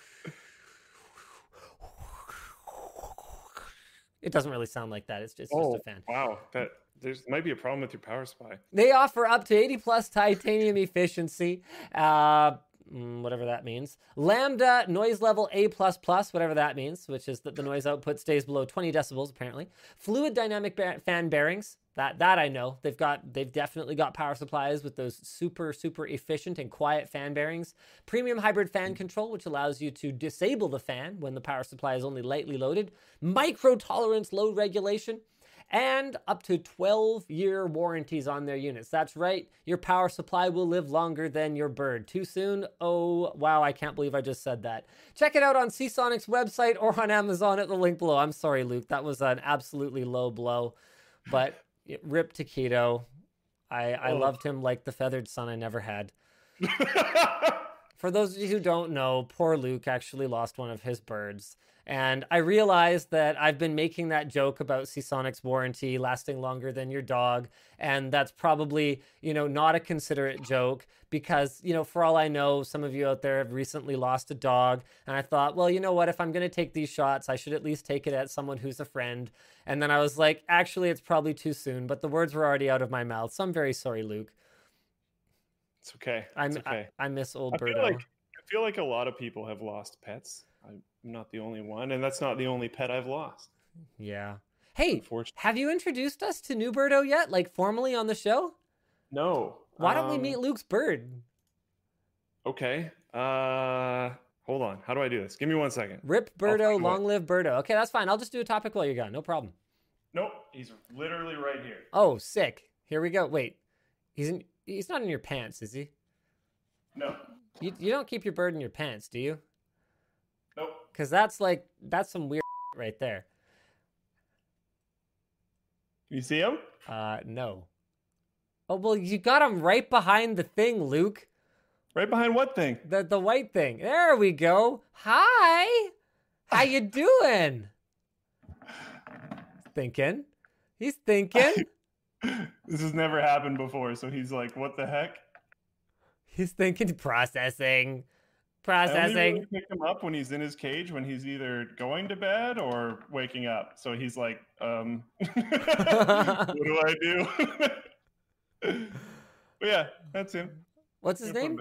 It doesn't really sound like that. It's just a fan. Wow, there might be a problem with your power supply. They offer up to 80 plus titanium efficiency, whatever that means. Lambda noise level A++, whatever that means, which is that the noise output stays below 20 decibels, apparently. Fluid dynamic fan bearings, that I know. They've definitely got power supplies with those super, super efficient and quiet fan bearings. Premium hybrid fan control, which allows you to disable the fan when the power supply is only lightly loaded. Micro tolerance load regulation. And up to 12-year warranties on their units. That's right, your power supply will live longer than your bird. Too soon? Oh, wow, I can't believe I just said that. Check it out on Seasonic's website or on Amazon at the link below. I'm sorry, Luke, that was an absolutely low blow, but rip Taquito. I loved him like the feathered son I never had. For those of you who don't know, poor Luke actually lost one of his birds. And I realized that I've been making that joke about Seasonic's warranty lasting longer than your dog. And that's probably, not a considerate joke because, for all I know, some of you out there have recently lost a dog. And I thought, well, you know what? If I'm going to take these shots, I should at least take it at someone who's a friend. And then I was like, actually, it's probably too soon. But the words were already out of my mouth. So I'm very sorry, Luke. It's okay. I miss old Birdo. I feel like a lot of people have lost pets. I'm not the only one, and that's not the only pet I've lost. Yeah. Hey, have you introduced us to New Birdo yet, like formally on the show? No. Why don't we meet Luke's bird? Okay. Hold on. How do I do this? Give me 1 second. Rip Birdo, long live Birdo. Okay, that's fine. I'll just do a topic while you're gone. No problem. Nope. He's literally right here. Oh, sick. Here we go. Wait. He's not in your pants, is he? No. You don't keep your bird in your pants, do you? Nope. Because that's some weird right there. You see him? No. Oh, well, you got him right behind the thing, Luke. Right behind what thing? The white thing. There we go. Hi. How you doing? Thinking. He's thinking. This has never happened before, so he's like, what the heck? He's thinking processing. I only really pick him up when he's in his cage, when he's either going to bed or waking up. So he's like, what do I do? But yeah, that's him. What's his name?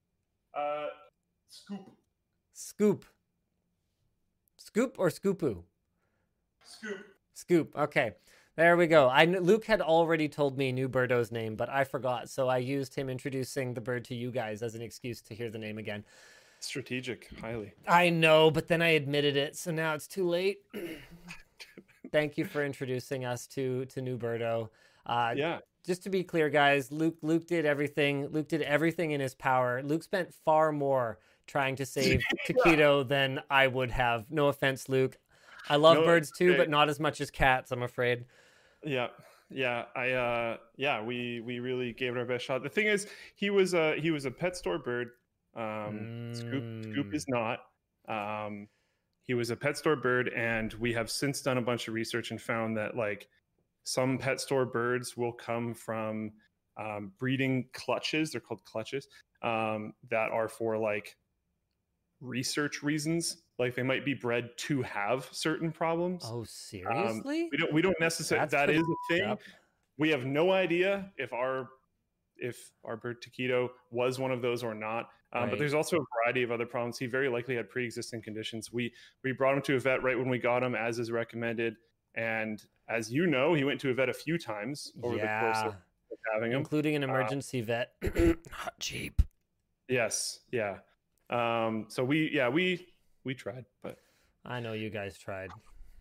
Scoop. Scoop. Scoop or Scoopoo? Scoop. Okay. There we go. Luke had already told me New Birdo's name, but I forgot. So I used him introducing the bird to you guys as an excuse to hear the name again. Strategic, highly. I know, but then I admitted it, so now it's too late. Thank you for introducing us to New Birdo. Yeah. Just to be clear, guys, Luke did everything. Luke did everything in his power. Luke spent far more trying to save Taquito than I would have. No offense, Luke. I love birds too, but not as much as cats, I'm afraid. Yeah. We really gave it our best shot. The thing is, he was a pet store bird. Scoop is not. He was a pet store bird, and we have since done a bunch of research and found that like some pet store birds will come from breeding clutches. They're called clutches that are for like research reasons. Like they might be bred to have certain problems. Oh, seriously? We don't necessarily. That is a thing. We have no idea if our bird Taquito was one of those or not. But there's also a variety of other problems. He very likely had pre-existing conditions. We brought him to a vet right when we got him, as is recommended. And as you know, he went to a vet a few times over the course of having him, including an emergency vet. Not cheap. Yes, yeah. So we tried, but I know you guys tried.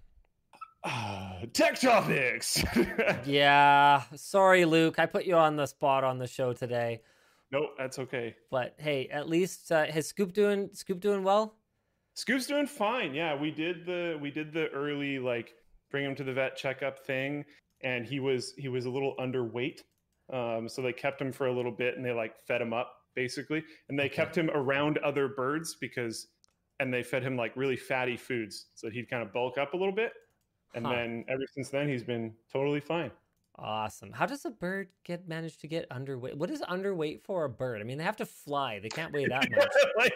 tech topics. Yeah, sorry, Luke. I put you on the spot on the show today. Nope, that's okay. But hey, at least has Scoop doing well? Scoop's doing fine. Yeah, we did the early like bring him to the vet checkup thing, and he was a little underweight. So they kept him for a little bit, and they like fed him up basically, and they kept him around other birds and they fed him like really fatty foods so that he'd kind of bulk up a little bit. And then ever since then, he's been totally fine. Awesome. How does a bird manage to get underweight? What is underweight for a bird? I mean, they have to fly. They can't weigh that much.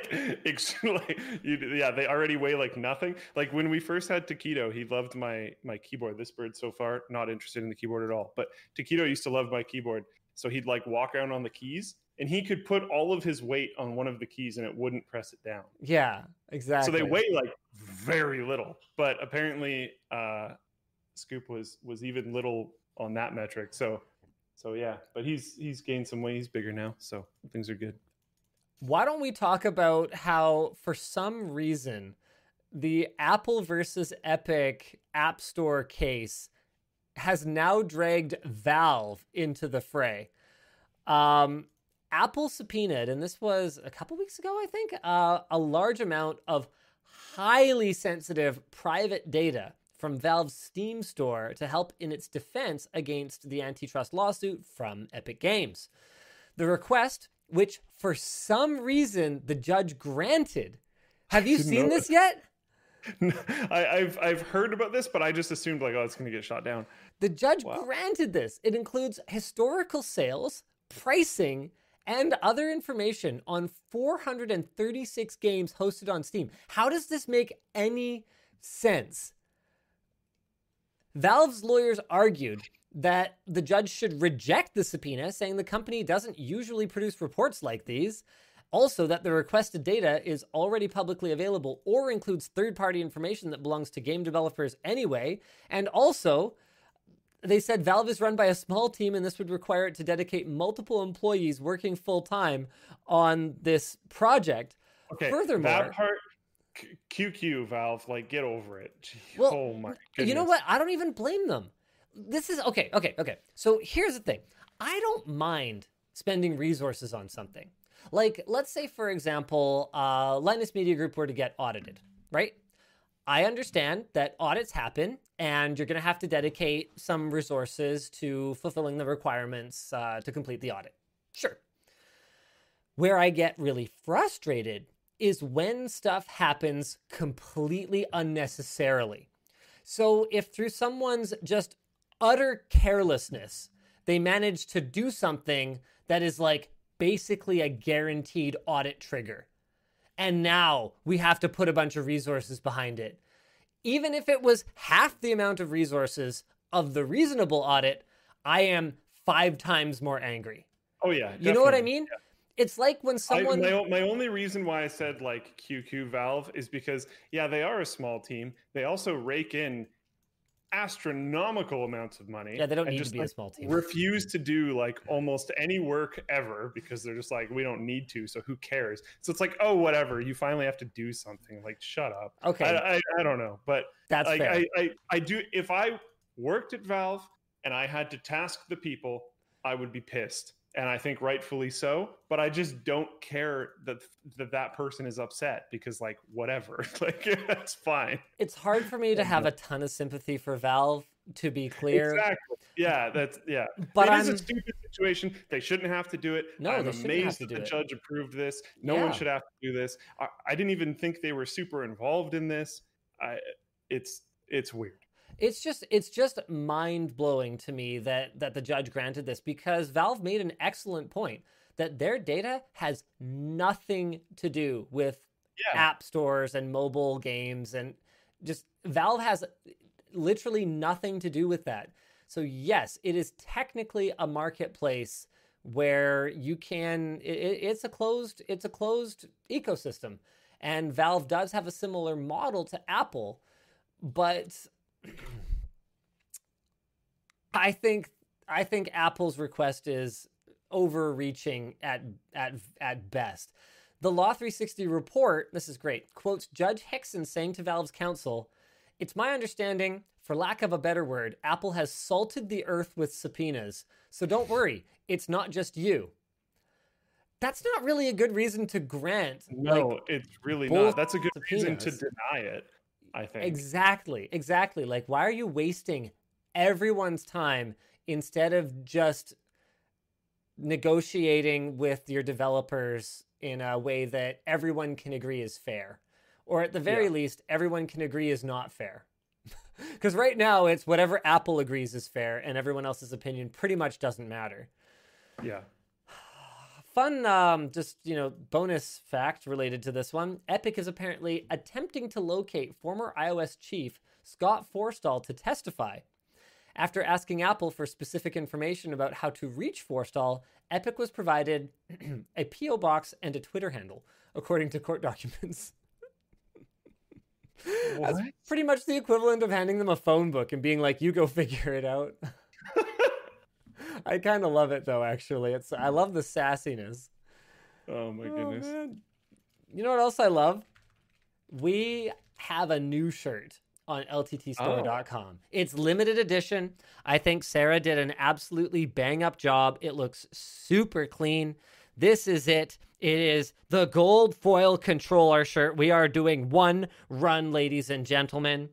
Yeah, they already weigh like nothing. Like when we first had Taquito, he loved my keyboard. This bird so far not interested in the keyboard at all. But Taquito used to love my keyboard, so he'd like walk around on the keys, and he could put all of his weight on one of the keys, and it wouldn't press it down. Yeah, exactly. So they weigh like very little. But apparently, Scoop was even little on that metric. So yeah, but he's gained some weight. He's bigger now, so things are good. Why don't we talk about how, for some reason, the Apple versus Epic App Store case has now dragged Valve into the fray. Apple subpoenaed, and this was a couple weeks ago, I think, a large amount of highly sensitive private data from Valve's Steam store to help in its defense against the antitrust lawsuit from Epic Games. The request, which for some reason the judge granted. Have you seen this yet? I've heard about this, but I just assumed like, oh, it's going to get shot down. The judge granted this. It includes historical sales, pricing, and other information on 436 games hosted on Steam. How does this make any sense? Valve's lawyers argued that the judge should reject the subpoena, saying the company doesn't usually produce reports like these. Also, that the requested data is already publicly available or includes third-party information that belongs to game developers anyway. And also, they said Valve is run by a small team, and this would require it to dedicate multiple employees working full-time on this project. Okay, furthermore, that part... QQ, Valve, like, get over it. Well, oh my goodness. You know what? I don't even blame them. This is okay. So here's the thing. I don't mind spending resources on something. Like, let's say, for example, Linus Media Group were to get audited, right? I understand that audits happen, and you're going to have to dedicate some resources to fulfilling the requirements to complete the audit. Sure. Where I get really frustrated is when stuff happens completely unnecessarily. So if through someone's just utter carelessness, they manage to do something that is like basically a guaranteed audit trigger, and now we have to put a bunch of resources behind it. Even if it was half the amount of resources of the reasonable audit, I am 5 times more angry. Oh yeah. You know what I mean? Yeah. It's like when someone... My only reason why I said like QQ Valve is because, yeah, they are a small team. They also rake in astronomical amounts of money. Yeah, they don't need to be a small team. Refuse to do like almost any work ever because they're just like, we don't need to, so who cares? So it's like, oh, whatever. You finally have to do something. Like, shut up. Okay. I don't know, but that's like, fair. I do. If I worked at Valve and I had to task the people, I would be pissed. And I think rightfully so, but I just don't care that person is upset because, like, whatever, like, that's fine. It's hard for me to have a ton of sympathy for Valve, to be clear. Exactly. Yeah, but it is a stupid situation. They shouldn't have to do it. No, I'm amazed that the judge approved this. No one should have to do this. I didn't even think they were super involved in this. It's weird. It's just mind-blowing to me that the judge granted this, because Valve made an excellent point that their data has nothing to do with app stores and mobile games, and just Valve has literally nothing to do with that. So yes, it is technically a marketplace where you can it's a closed ecosystem, and Valve does have a similar model to Apple, but I think Apple's request is overreaching at best. The Law 360 report, this is great, quotes Judge Hickson saying to Valve's counsel, "It's my understanding, for lack of a better word, Apple has salted the earth with subpoenas. So don't worry, it's not just you." That's not really a good reason to grant. No, it's really not. That's a good reason to deny it, I think. Exactly. Like, why are you wasting everyone's time instead of just negotiating with your developers in a way that everyone can agree is fair? Or at the very least, everyone can agree is not fair. Because right now, it's whatever Apple agrees is fair, and everyone else's opinion pretty much doesn't matter. Yeah. Fun, bonus fact related to this one. Epic is apparently attempting to locate former iOS chief Scott Forstall to testify. After asking Apple for specific information about how to reach Forstall, Epic was provided a P.O. box and a Twitter handle, according to court documents. That's pretty much the equivalent of handing them a phone book and being like, you go figure it out. I kind of love it, though, actually. I love the sassiness. Oh, my goodness. Man. You know what else I love? We have a new shirt on lttstore.com. It's limited edition. I think Sarah did an absolutely bang-up job. It looks super clean. This is it. It is the gold foil controller shirt. We are doing one run, ladies and gentlemen.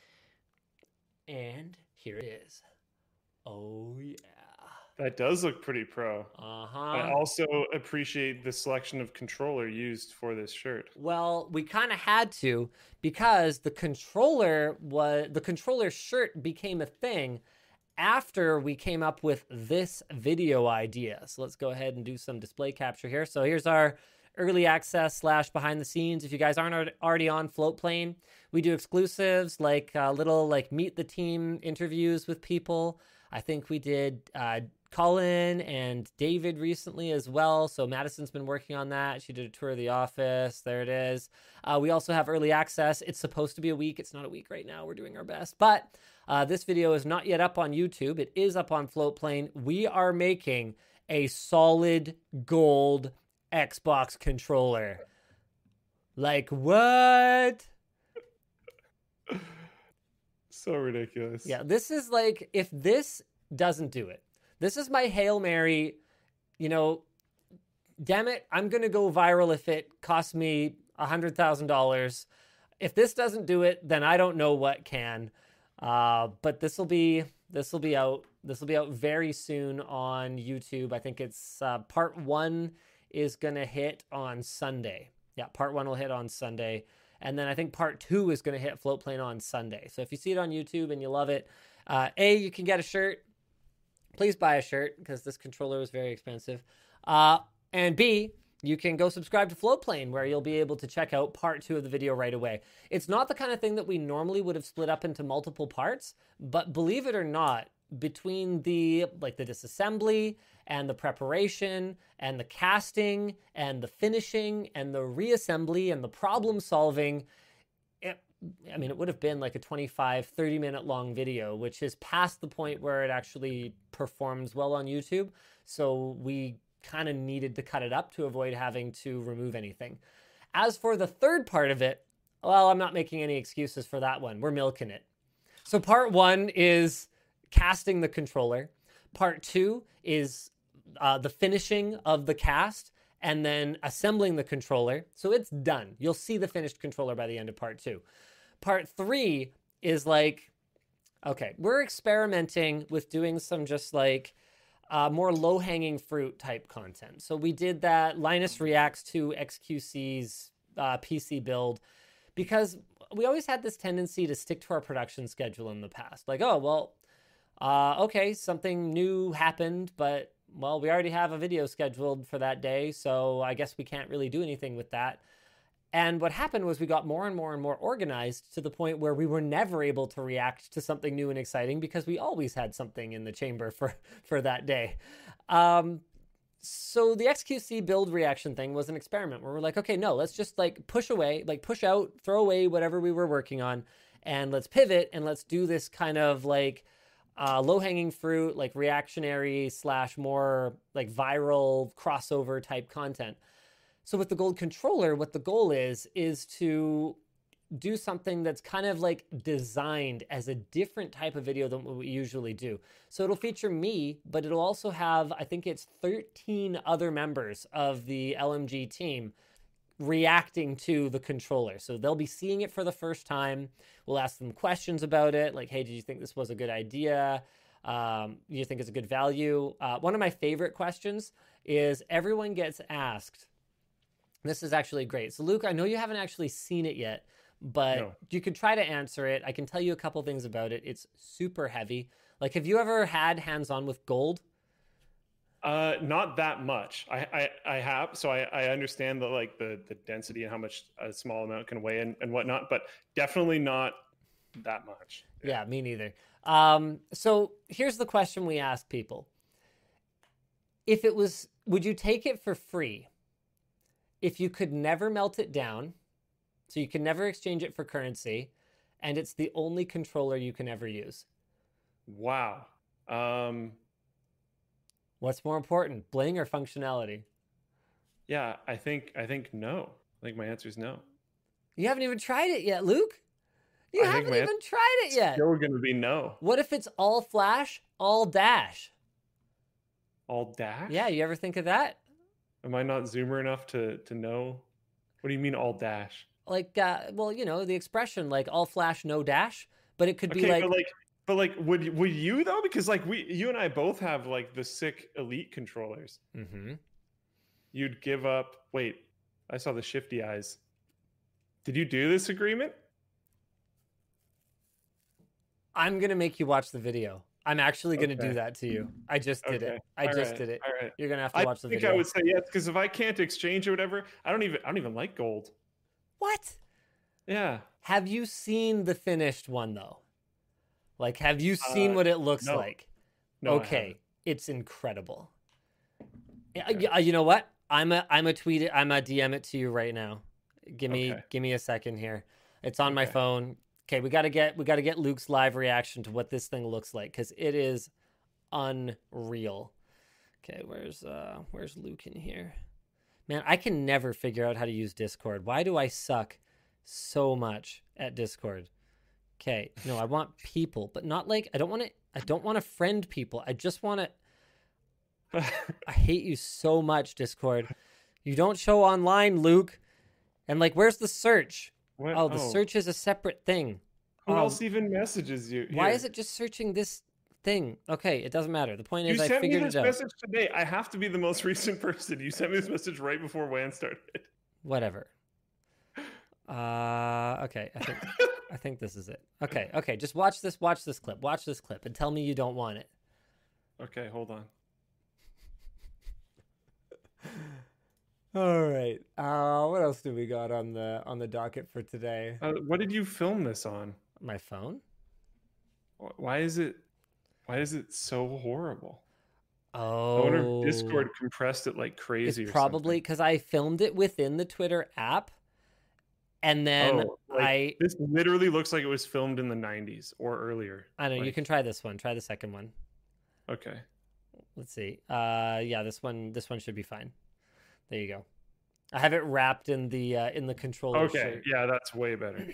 And here it is. Oh, yeah. That does look pretty pro. Uh-huh. I also appreciate the selection of controller used for this shirt. Well, we kind of had to, because the controller shirt became a thing after we came up with this video idea. So let's go ahead and do some display capture here. So here's our early access / behind the scenes. If you guys aren't already on Floatplane, we do exclusives like little meet the team interviews with people. I think we did Colin and David recently as well. So Madison's been working on that. She did a tour of the office. There it is. We also have early access. It's supposed to be a week. It's not a week right now. We're doing our best. But this video is not yet up on YouTube. It is up on Floatplane. We are making a solid gold Xbox controller. Like, what? So ridiculous. Yeah, this is like, if this doesn't do it, this is my Hail Mary, damn it, I'm going to go viral if it costs me $100,000. If this doesn't do it, then I don't know what can. But this will be out very soon on YouTube. I think it's part 1 is going to hit on Sunday. Yeah, part 1 will hit on Sunday. And then I think part 2 is going to hit Floatplane on Sunday. So if you see it on YouTube and you love it, A, you can get a shirt. Please buy a shirt because this controller is very expensive. And B, you can go subscribe to Floatplane where you'll be able to check out part 2 of the video right away. It's not the kind of thing that we normally would have split up into multiple parts, but believe it or not, between the disassembly and the preparation and the casting and the finishing and the reassembly and the problem solving, it would have been like a 25, 30-minute long video, which is past the point where it actually performs well on YouTube. So we kind of needed to cut it up to avoid having to remove anything. As for the third part of it, well, I'm not making any excuses for that one. We're milking it. So part 1 is casting the controller. Part 2 is the finishing of the cast and then assembling the controller. So it's done. You'll see the finished controller by the end of part 2. Part 3 is we're experimenting with doing some just more low-hanging fruit type content. So we did that Linus Reacts to XQC's PC build because we always had this tendency to stick to our production schedule in the past. Something new happened, but we already have a video scheduled for that day, so I guess we can't really do anything with that. And what happened was we got more and more and more organized to the point where we were never able to react to something new and exciting because we always had something in the chamber for that day. So the XQC build reaction thing was an experiment where we're like, okay, no, let's just push out, throw away whatever we were working on, and let's pivot and let's do this kind of low-hanging fruit, like reactionary / more like viral crossover type content. So with the Gold controller, what the goal is to do something that's kind of like designed as a different type of video than what we usually do. So it'll feature me, but it'll also have, I think it's 13 other members of the LMG team reacting to the controller. So they'll be seeing it for the first time. We'll ask them questions about it, like, hey, did you think this was a good idea? Do you think it's a good value? One of my favorite questions is everyone gets asked, this is actually great. So Luke, I know you haven't actually seen it yet, but No. you could try to answer it. I can tell you a couple things about it. It's super heavy. Like, have you ever had hands-on with gold? Not that much. I have, so I understand the density and how much a small amount can weigh and whatnot, but definitely not that much. Yeah, me neither. So here's the question we ask people. If it was, would you take it for free if you could never melt it down, so you can never exchange it for currency, and it's the only controller you can ever use? Wow. What's more important, bling or functionality? Yeah, I think no. I think my answer is no. You haven't even tried it yet, Luke. You I think haven't my even tried it yet. Still gonna be no. What if it's all flash, all dash? All dash? Yeah, you ever think of that? Am I not zoomer enough to know? What do you mean all dash? Like, well, you know, the expression like all flash, no dash, but it could be Okay, like, but would you though? Because like you and I both have like the sick elite controllers. mm-hmm. You'd give up. Wait, I saw the shifty eyes. Did you do this agreement? I'm gonna make you watch the video. I'm actually gonna Okay. do that to you. I just did it. I All just right, did it. All right. You're gonna have to I watch the think video. I would say yes because if I can't exchange or whatever, I don't even like gold. What? Yeah. Have you seen the finished one though? Like, have you seen what it looks no. like? No, I Okay, haven't. it's incredible. Okay. You know what? I'm a DM it to you right now. Give me a second here. It's on my Okay. phone. Okay, we gotta get Luke's live reaction to what this thing looks like because it is unreal. Okay, where's Luke in here? Man, I can never figure out how to use Discord. Why do I suck so much at Discord? Okay, no, I want people, but not like I don't want to friend people. I just want to. I hate you so much, Discord. You don't show online, Luke. And like, where's the search? What? Oh, the search is a separate thing. Who else even messages you? Why Here. is it just searching this thing? Okay, it doesn't matter. The point is, You I sent me figured this it out. message today. I have to be the most recent person. You sent me this message right before WAN started. Whatever. Okay. I think this is it. Okay. Just watch this clip. Watch this clip and tell me you don't want it. Okay, hold on. All right. What else do we got on the docket for today? What did you film this on? My phone? Why is it so horrible? Oh. I wonder if Discord compressed it like crazy. It's or probably because I filmed it within the Twitter app. And then this literally looks like it was filmed in the 90s or earlier. I don't know, you can try this one. Try the second one. Okay. Let's see. Yeah, this one should be fine. There you go. I have it wrapped in the controller. Okay, shirt. yeah, that's way better.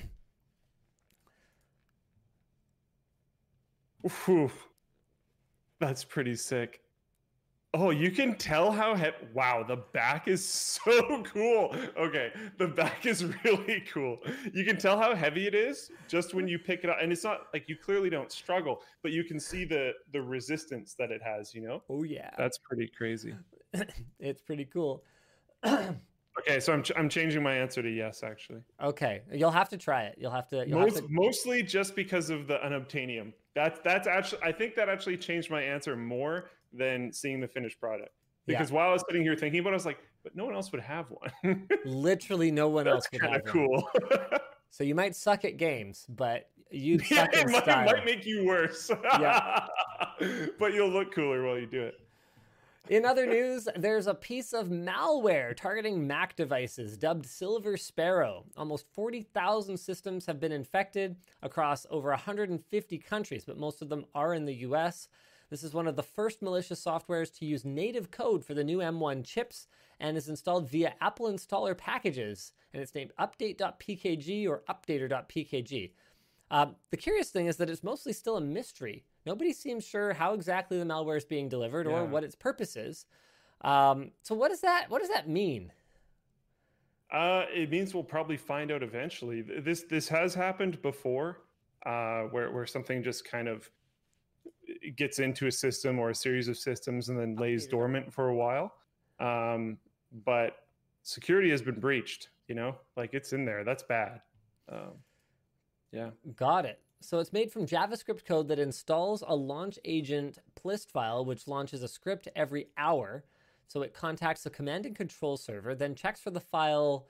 Oof. That's pretty sick. Oh, you can tell how wow, the back is so cool. Okay, the back is really cool. You can tell how heavy it is just when you pick it up, and it's not like you clearly don't struggle, but you can see the resistance that it has, you know? Oh yeah. That's pretty crazy. It's pretty cool. Okay, so I'm changing my answer to yes, actually. Okay, you'll have to try it. You'll have to. Mostly just because of the unobtainium. That's actually, I think that actually changed my answer more than seeing the finished product. Because while I was sitting here thinking about it, I was like, but no one else would have one. Literally no one else would have one. That's kind of cool. So you might suck at games, but you'd suck in style. It might make you worse. Yeah. But you'll look cooler while you do it. In other news, there's a piece of malware targeting Mac devices dubbed Silver Sparrow. Almost 40,000 systems have been infected across over 150 countries, but most of them are in the US. This is one of the first malicious softwares to use native code for the new M1 chips and is installed via Apple installer packages. And it's named update.pkg or updater.pkg. The curious thing is that it's mostly still a mystery. Nobody seems sure how exactly the malware is being delivered or what its purpose is. So what does that mean? It means we'll probably find out eventually. This has happened before, where something just kind of gets into a system or a series of systems and then lays dormant for a while. But security has been breached. Like it's in there. That's bad. Yeah. Got it. So it's made from JavaScript code that installs a launch agent plist file, which launches a script every hour. So it contacts the command and control server, then checks for the file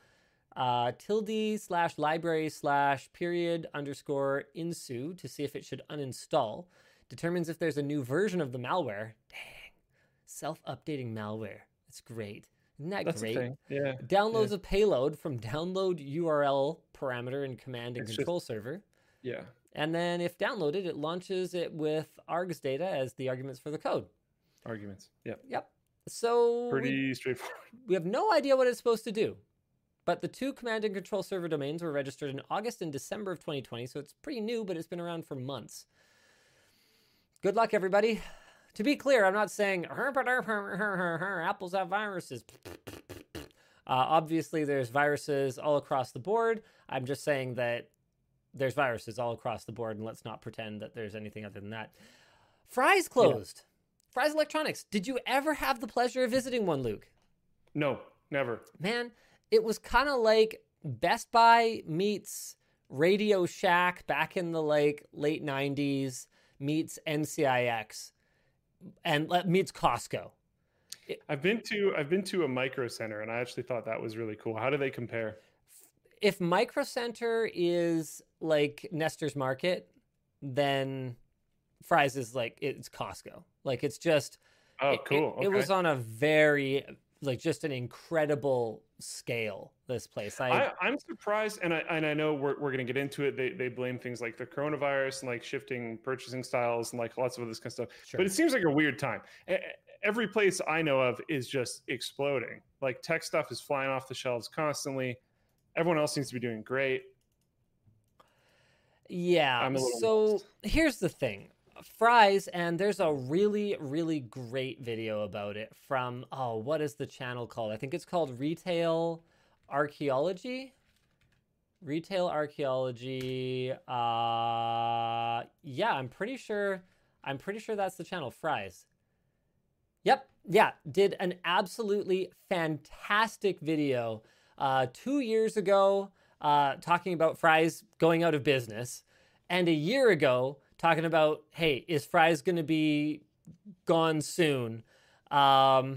tilde/library/period_insu to see if it should uninstall, determines if there's a new version of the malware. Dang, self-updating malware. It's great. Isn't that That's great? a thing. Yeah. Downloads a payload from download URL parameter in command and control server. Yeah. And then if downloaded, it launches it with args data as the arguments for the code. Arguments. Yep. Yep. So pretty straightforward. We have no idea what it's supposed to do. But the two command and control server domains were registered in August and December of 2020, so it's pretty new, but it's been around for months. Good luck, everybody. To be clear, I'm not saying apples have viruses. Obviously, there's viruses all across the board. I'm just saying that there's viruses all across the board, and let's not pretend that there's anything other than that. Fry's closed. Yeah. Fry's Electronics. Did you ever have the pleasure of visiting one, Luke? No, never. Man, it was kind of like Best Buy meets Radio Shack back in the late 90s meets NCIX and meets Costco. I've been to a Micro Center, and I actually thought that was really cool. How do they compare? If Micro Center is like Nestor's Market, then Fry's is like it's Costco. Like it's just cool. It was on a very just an incredible scale. This place, I'm surprised, and I know we're going to get into it. They blame things like the coronavirus and like shifting purchasing styles and like lots of this kind of stuff. Sure. But it seems like a weird time. Every place I know of is just exploding. Like tech stuff is flying off the shelves constantly. Everyone else seems to be doing great. Yeah. So here's the thing. Fry's, and there's a really, really great video about it from, what is the channel called? I think it's called Retail Archaeology. Retail Archaeology. Yeah, I'm pretty sure that's the channel, Fry's. Yep. Yeah. Did an absolutely fantastic video 2 years ago talking about Fry's going out of business, and a year ago talking about, hey, is Fry's going to be gone soon? The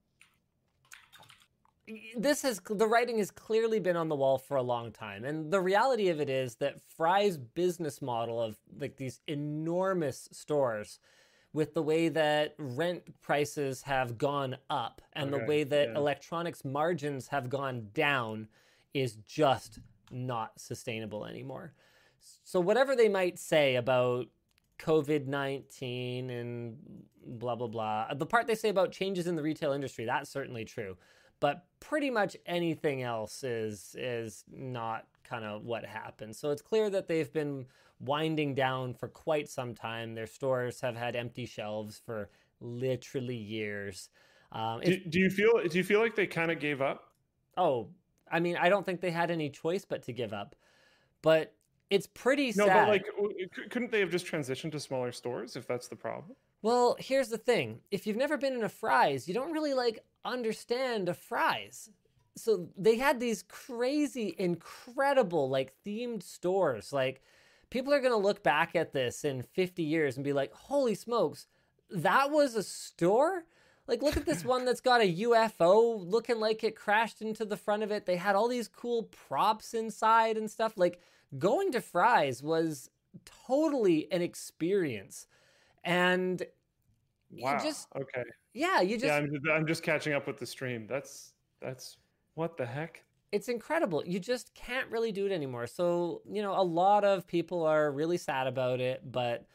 writing has clearly been on the wall for a long time. And the reality of it is that Fry's business model of like these enormous stores, with the way that rent prices have gone up and the way that electronics margins have gone down, is just not sustainable anymore. So whatever they might say about COVID-19 and blah, blah, blah, the part they say about changes in the retail industry, that's certainly true. But pretty much anything else is not kind of what happened. So it's clear that they've been winding down for quite some time. Their stores have had empty shelves for literally years. Do you feel like they kind of gave up? Oh, I mean, I don't think they had any choice but to give up. But it's pretty sad. No, but like, couldn't they have just transitioned to smaller stores if that's the problem? Well, here's the thing. If you've never been in a Fry's, you don't really understand a Fry's. So they had these crazy, incredible, themed stores. People are going to look back at this in 50 years and be like, holy smokes, that was a store? Look at this one that's got a UFO looking like it crashed into the front of it. They had all these cool props inside and stuff. Going to Fry's was totally an experience. And You Wow. just, Okay. yeah, you Yeah, just, I'm just catching up with the stream. That's what the heck? it's incredible. You just can't really do it anymore. So, a lot of people are really sad about it, but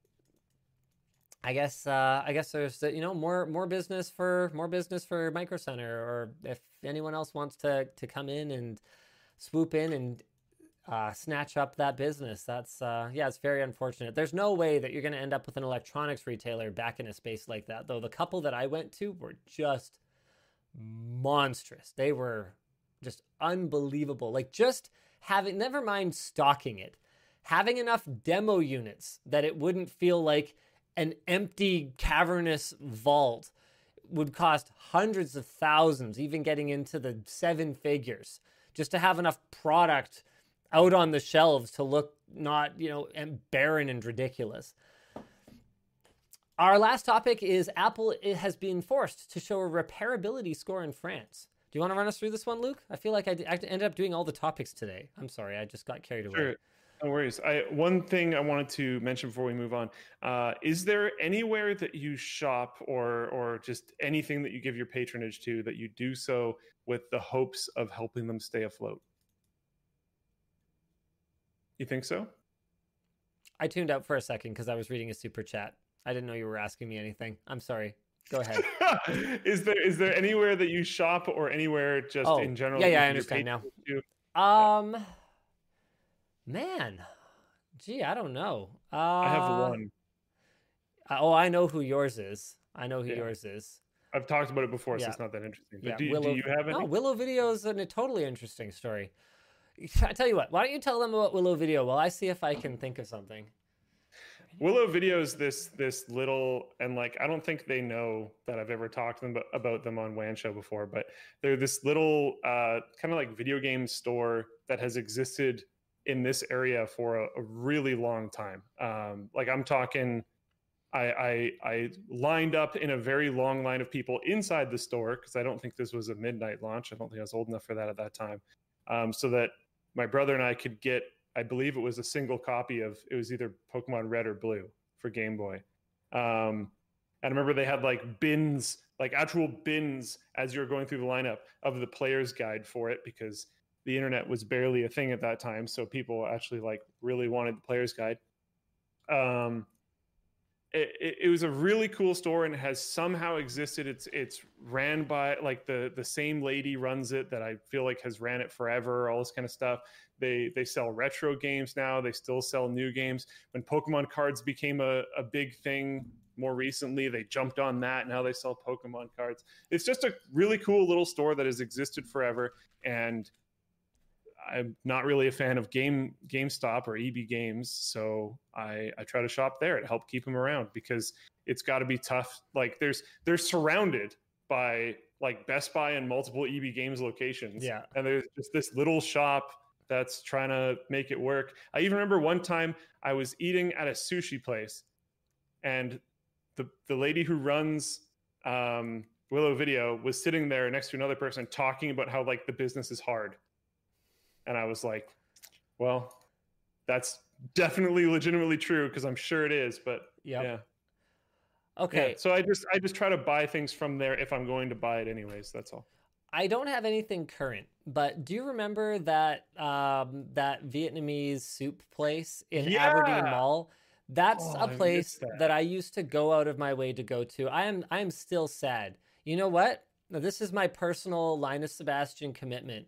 I guess there's more business for Micro Center, or if anyone else wants to come in and swoop in and snatch up that business. That's yeah, it's very unfortunate. There's no way that you're going to end up with an electronics retailer back in a space like that. Though the couple that I went to were just monstrous. They were just unbelievable. Like, just having, never mind stocking it, having enough demo units that it wouldn't feel like an empty cavernous vault would cost hundreds of thousands, even getting into the seven figures, just to have enough product out on the shelves to look not, barren and ridiculous. Our last topic is Apple has been forced to show a repairability score in France. Do you want to run us through this one, Luke? I feel like I ended up doing all the topics today. I'm sorry, I just got carried away. Sure. No worries. One thing I wanted to mention before we move on, is there anywhere that you shop or just anything that you give your patronage to that you do so with the hopes of helping them stay afloat? You think so? I tuned out for a second because I was reading a super chat. I didn't know you were asking me anything. I'm sorry. Go ahead. Is there anywhere that you shop or anywhere just in general? Yeah, I understand now. To? Man, gee, I don't know. I have one. I know who yours is. Yours is. I've talked about it before, so it's not that interesting. But do you have any? No, Willow Video is a totally interesting story. I tell you what, why don't you tell them about Willow Video while I see if I can think of something. Willow Video is this little, and like, I don't think they know that I've ever talked to them about them on WAN Show before, but they're this little kind of like video game store that has existed in this area for a really long time. Like, I'm talking, I lined up in a very long line of people inside the store because I don't think this was a midnight launch. I don't think I was old enough for that at that time. So that my brother and I could get, I believe it was a single copy of, it was either Pokemon Red or Blue for Game Boy. And I remember they had like bins, like actual bins as you were going through the lineup of the player's guide for it, because the internet was barely a thing at that time. So people actually like really wanted the player's guide. It was a really cool store and has somehow existed. It's ran by like the same lady runs it that I feel like has ran it forever, all this kind of stuff. They sell retro games now. They still sell new games. When Pokemon cards became a big thing more recently, they jumped on that. Now they sell Pokemon cards. It's just a really cool little store that has existed forever. And I'm not really a fan of GameStop or EB Games, so I try to shop there to help keep them around, because it's got to be tough. Like, they're surrounded by like Best Buy and multiple EB Games locations, and there's just this little shop that's trying to make it work. I even remember one time I was eating at a sushi place, and the lady who runs Willow Video was sitting there next to another person talking about how like the business is hard. And I was like, well, that's definitely legitimately true, because I'm sure it is. But yeah. Okay. Yeah, so I just try to buy things from there if I'm going to buy it anyways. That's all. I don't have anything current, but do you remember that that Vietnamese soup place in Aberdeen Mall? That's a place that I used to go out of my way to go to. I am still sad. You know what? Now, this is my personal Linus Sebastian commitment.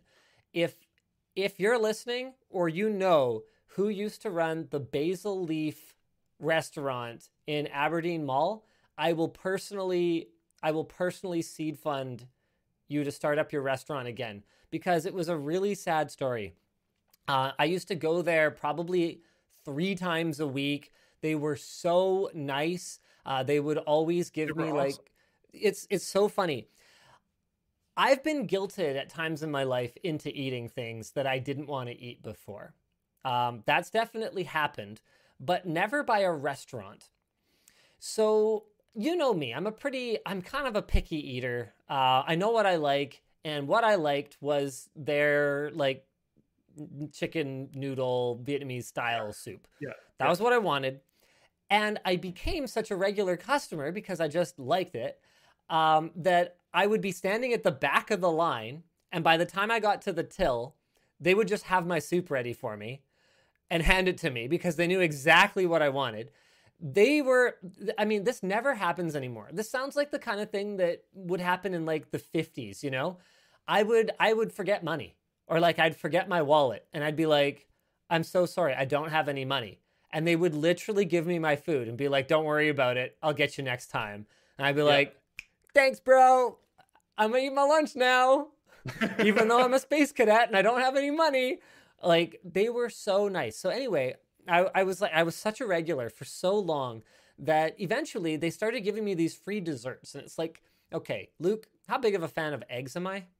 If you're listening, or you know who used to run the Basil Leaf restaurant in Aberdeen Mall, I will personally seed fund you to start up your restaurant again, because it was a really sad story. I used to go there probably 3 times a week. They were so nice. They would always give me like, it's so funny. I've been guilted at times in my life into eating things that I didn't want to eat before. That's definitely happened, but never by a restaurant. So, you know me, I'm kind of a picky eater. I know what I like, and what I liked was their like chicken noodle Vietnamese style soup. That was what I wanted. And I became such a regular customer because I just liked it, that I would be standing at the back of the line. And by the time I got to the till, they would just have my soup ready for me and hand it to me because they knew exactly what I wanted. I mean, this never happens anymore. This sounds like the kind of thing that would happen in like the 50s, you know? I would forget money, or like I'd forget my wallet and I'd be like, I'm so sorry, I don't have any money. And they would literally give me my food and be like, don't worry about it, I'll get you next time. And I'd be like, thanks, bro. I'm gonna eat my lunch now. Even though I'm a space cadet and I don't have any money. Like, they were so nice. So anyway, I was such a regular for so long that eventually they started giving me these free desserts. And it's like, okay, Luke, how big of a fan of eggs am I?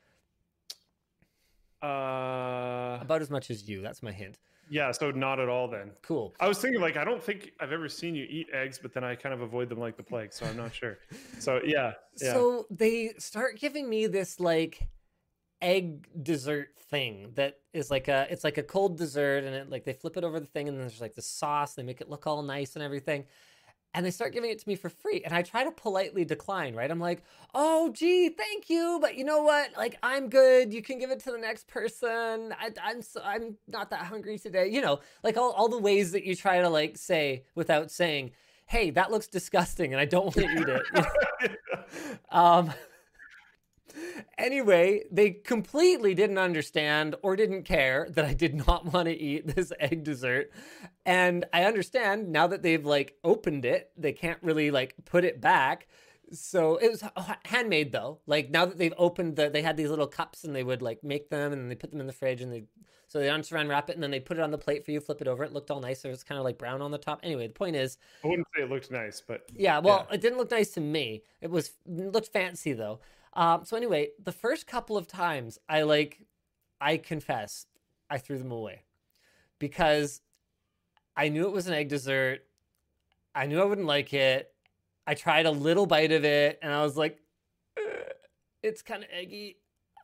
About as much as you. That's my hint. Yeah, so not at all then. Cool. I was thinking, like, I don't think I've ever seen you eat eggs, but then I kind of avoid them like the plague, so I'm not sure. So yeah. So they start giving me this like egg dessert thing that is like it's like a cold dessert, and it like they flip it over the thing, and then there's like the sauce, they make it look all nice and everything. And they start giving it to me for free. And I try to politely decline, right? I'm like, oh, gee, thank you. But you know what? Like, I'm good. You can give it to the next person. I'm not that hungry today. You know, like all the ways that you try to like say without saying, hey, that looks disgusting and I don't want to eat it. You know? Anyway, they completely didn't understand or didn't care that I did not want to eat this egg dessert. And I understand now that they've like opened it, they can't really like put it back. So it was handmade though. Like now that they've opened they had these little cups and they would like make them and then they put them in the fridge and so they unsaran wrap it and then they put it on the plate for you, flip it over. It looked all nice. It was kind of like brown on the top. Anyway, the point is, I wouldn't say it looked nice, but yeah, well, it didn't look nice to me. It looked fancy though. So anyway, the first couple of times I confess, I threw them away because I knew it was an egg dessert. I knew I wouldn't like it. I tried a little bite of it and I was like, it's kind of eggy.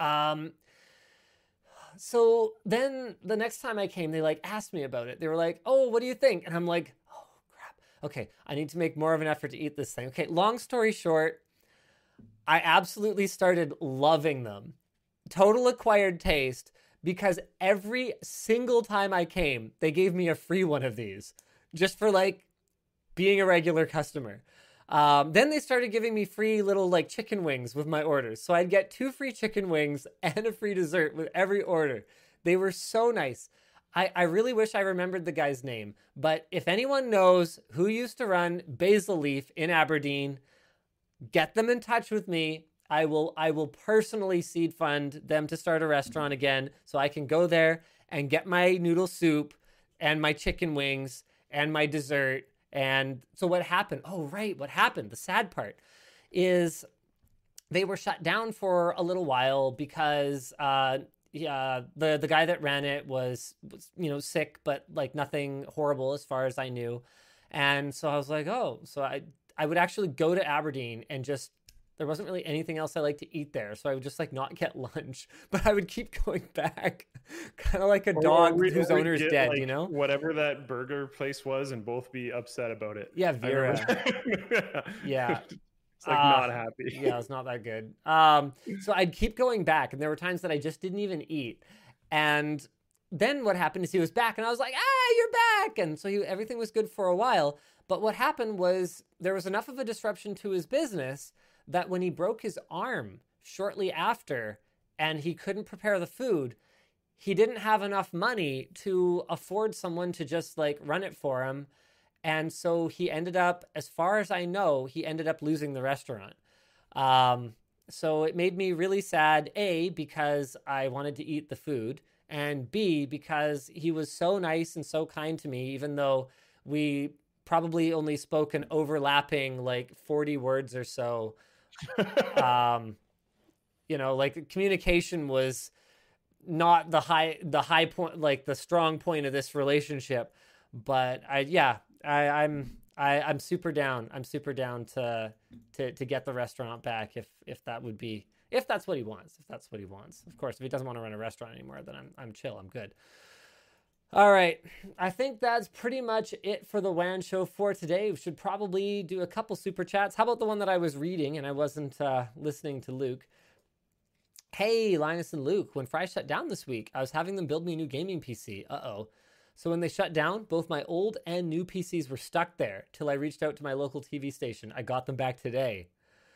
So then the next time I came, they like asked me about it. They were like, oh, what do you think? And I'm like, oh crap. Okay, I need to make more of an effort to eat this thing. Okay, long story short, I absolutely started loving them. Total acquired taste, because every single time I came, they gave me a free one of these just for like being a regular customer. Then they started giving me free little like chicken wings with my orders. So I'd get 2 free chicken wings and a free dessert with every order. They were so nice. I really wish I remembered the guy's name, but if anyone knows who used to run Basil Leaf in Aberdeen, get them in touch with me. I will personally seed fund them to start a restaurant again so I can go there and get my noodle soup and my chicken wings and my dessert. And so what happened? Oh, right. What happened? The sad part is they were shut down for a little while because the guy that ran it was sick, but like nothing horrible as far as I knew. And so I was like, oh, so I would actually go to Aberdeen and just, there wasn't really anything else I like to eat there. So I would just like not get lunch, but I would keep going back, kind of like a dog whose owner's dead, like, you know? Whatever that burger place was and both be upset about it. Yeah, Vera. Yeah. It's like not happy. Yeah, it's not that good. So I'd keep going back, and there were times that I just didn't even eat. And then what happened is he was back, and I was like, you're back! And so everything was good for a while. But what happened was there was enough of a disruption to his business that when he broke his arm shortly after and he couldn't prepare the food, he didn't have enough money to afford someone to just like run it for him. And so he ended up, as far as I know, he ended up losing the restaurant. So it made me really sad, A, because I wanted to eat the food, and B, because he was so nice and so kind to me, even though we probably only spoke an overlapping like 40 words or so. Like communication was not the high point, like the strong point of this relationship. But I'm super down. I'm super down to get the restaurant back if that's what he wants. If that's what he wants. Of course, if he doesn't want to run a restaurant anymore, then I'm chill. I'm good. All right, I think that's pretty much it for the WAN show for today. We should probably do a couple super chats. How about the one that I was reading and I wasn't listening to Luke? Hey, Linus and Luke, when Fry shut down this week, I was having them build me a new gaming PC. Uh-oh. So when they shut down, both my old and new PCs were stuck there till I reached out to my local TV station. I got them back today.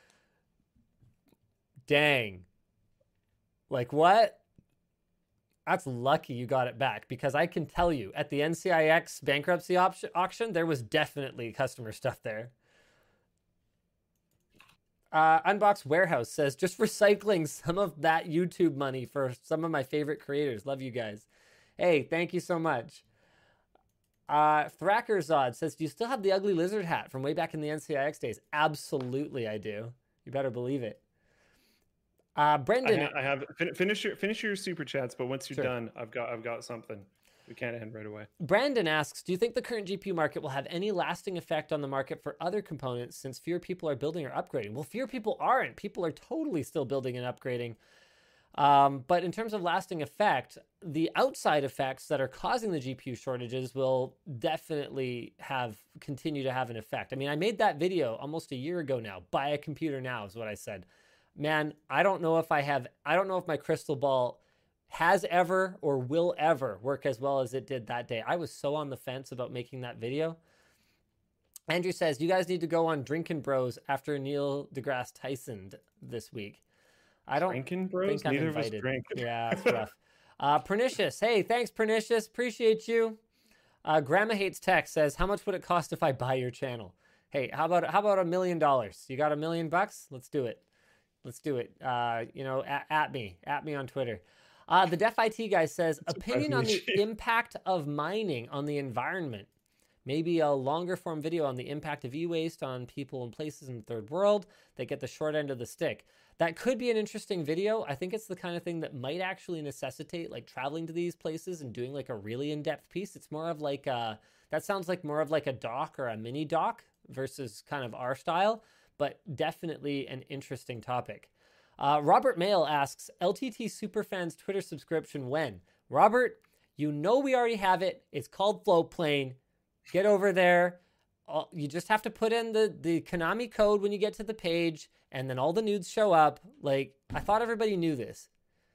Dang. Like what? That's lucky you got it back, because I can tell you at the NCIX bankruptcy auction, there was definitely customer stuff there. Unbox Warehouse says, just recycling some of that YouTube money for some of my favorite creators. Love you guys. Hey, thank you so much. Thrackerzod says, do you still have the ugly lizard hat from way back in the NCIX days? Absolutely, I do. You better believe it. Brendan, I have finish your super chats, but once you're done, I've got something. We can't end right away. Brandon asks, do you think the current GPU market will have any lasting effect on the market for other components since fewer people are building or upgrading? Well, fewer people aren't. People are totally still building and upgrading. But in terms of lasting effect, the outside effects that are causing the GPU shortages will definitely continue to have an effect. I mean, I made that video almost a year ago now. Buy a computer now is what I said. Man, I don't know if my crystal ball has ever or will ever work as well as it did that day. I was so on the fence about making that video. Andrew says, you guys need to go on Drinkin' Bros after Neil deGrasse Tyson this week. I don't Drinkin' Bros? think I'm Neither invited. of us drink. Yeah, it's rough. Pernicious. Hey, thanks, Pernicious. Appreciate you. Grandma Hates Tech says, how much would it cost if I buy your channel? Hey, how about $1 million? You got $1 million bucks? Let's do it. Let's do it. At me on Twitter. The Def IT guy says, opinion on the impact of mining on the environment. Maybe a longer form video on the impact of e-waste on people and places in the third world that get the short end of the stick. That could be an interesting video. I think it's the kind of thing that might actually necessitate like traveling to these places and doing like a really in-depth piece. It's more of like that sounds like more of like a doc or a mini doc versus kind of our style, but definitely an interesting topic. Robert Mail asks, LTT Superfans Twitter subscription when? Robert, you know we already have it. It's called Floatplane. Get over there. You just have to put in the Konami code when you get to the page, and then all the nudes show up. Like, I thought everybody knew this.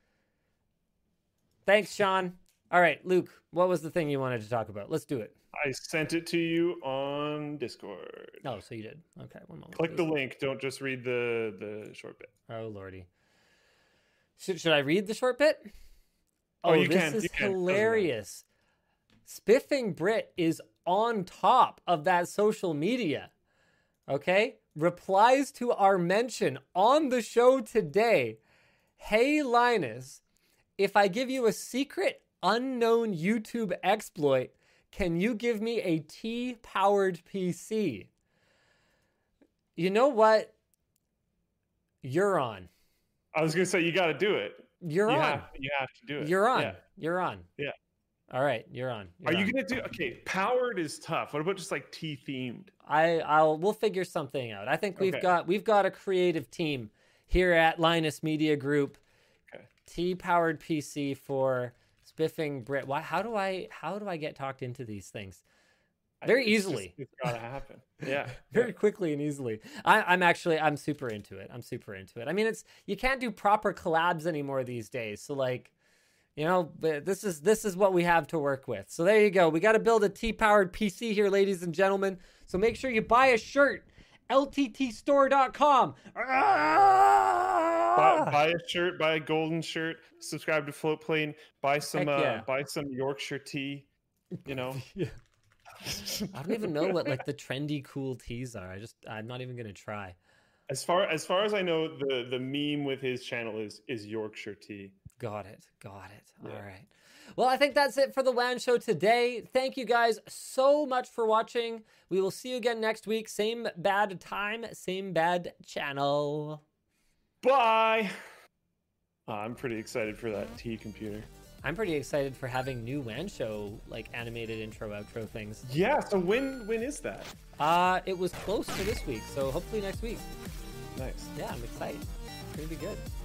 Thanks, Sean. All right, Luke, what was the thing you wanted to talk about? Let's do it. I sent it to you on Discord. Oh, so you did. Okay, one moment. Click the link. Don't just read the short bit. Oh, Lordy. Should I read the short bit? Oh, you this can. is hilarious. Spiffing Brit is on top of that social media. Okay? Replies to our mention on the show today. Hey, Linus, if I give you a secret unknown YouTube exploit, can you give me a T-powered PC? You know what? You're on. I was going to say, you got to do it. You have to do it. You're on. Yeah. You're on. Yeah. All right, you're on. Are you going to do, okay, powered is tough. What about just like T-themed? We'll figure something out. I think we've got a creative team here at Linus Media Group. Okay. T-powered PC for Spiffing Brit. How do I get talked into these things? Very easily. It's got to happen. Yeah. Very quickly and easily. I'm super into it. I mean, you can't do proper collabs anymore these days. So like, you know, this is what we have to work with. So there you go. We got to build a T-powered PC here, ladies and gentlemen. So make sure you buy a shirt. LTTstore.com. Buy a shirt, buy a golden shirt, subscribe to Floatplane, buy some Yorkshire tea, you know. Yeah. I don't even know what like the trendy cool teas are. I'm not even gonna try. As far as I know, the meme with his channel is Yorkshire tea. Got it. Yeah. All right. Well, I think that's it for the WAN show today. Thank you guys so much for watching. We will see you again next week. Same bad time, same bad channel. Bye. I'm pretty excited for that T computer. I'm pretty excited for having new WAN show like animated intro outro things. Yeah. So when is that? It was close to this week, so hopefully next week. Nice. Yeah, I'm excited. It's gonna be good.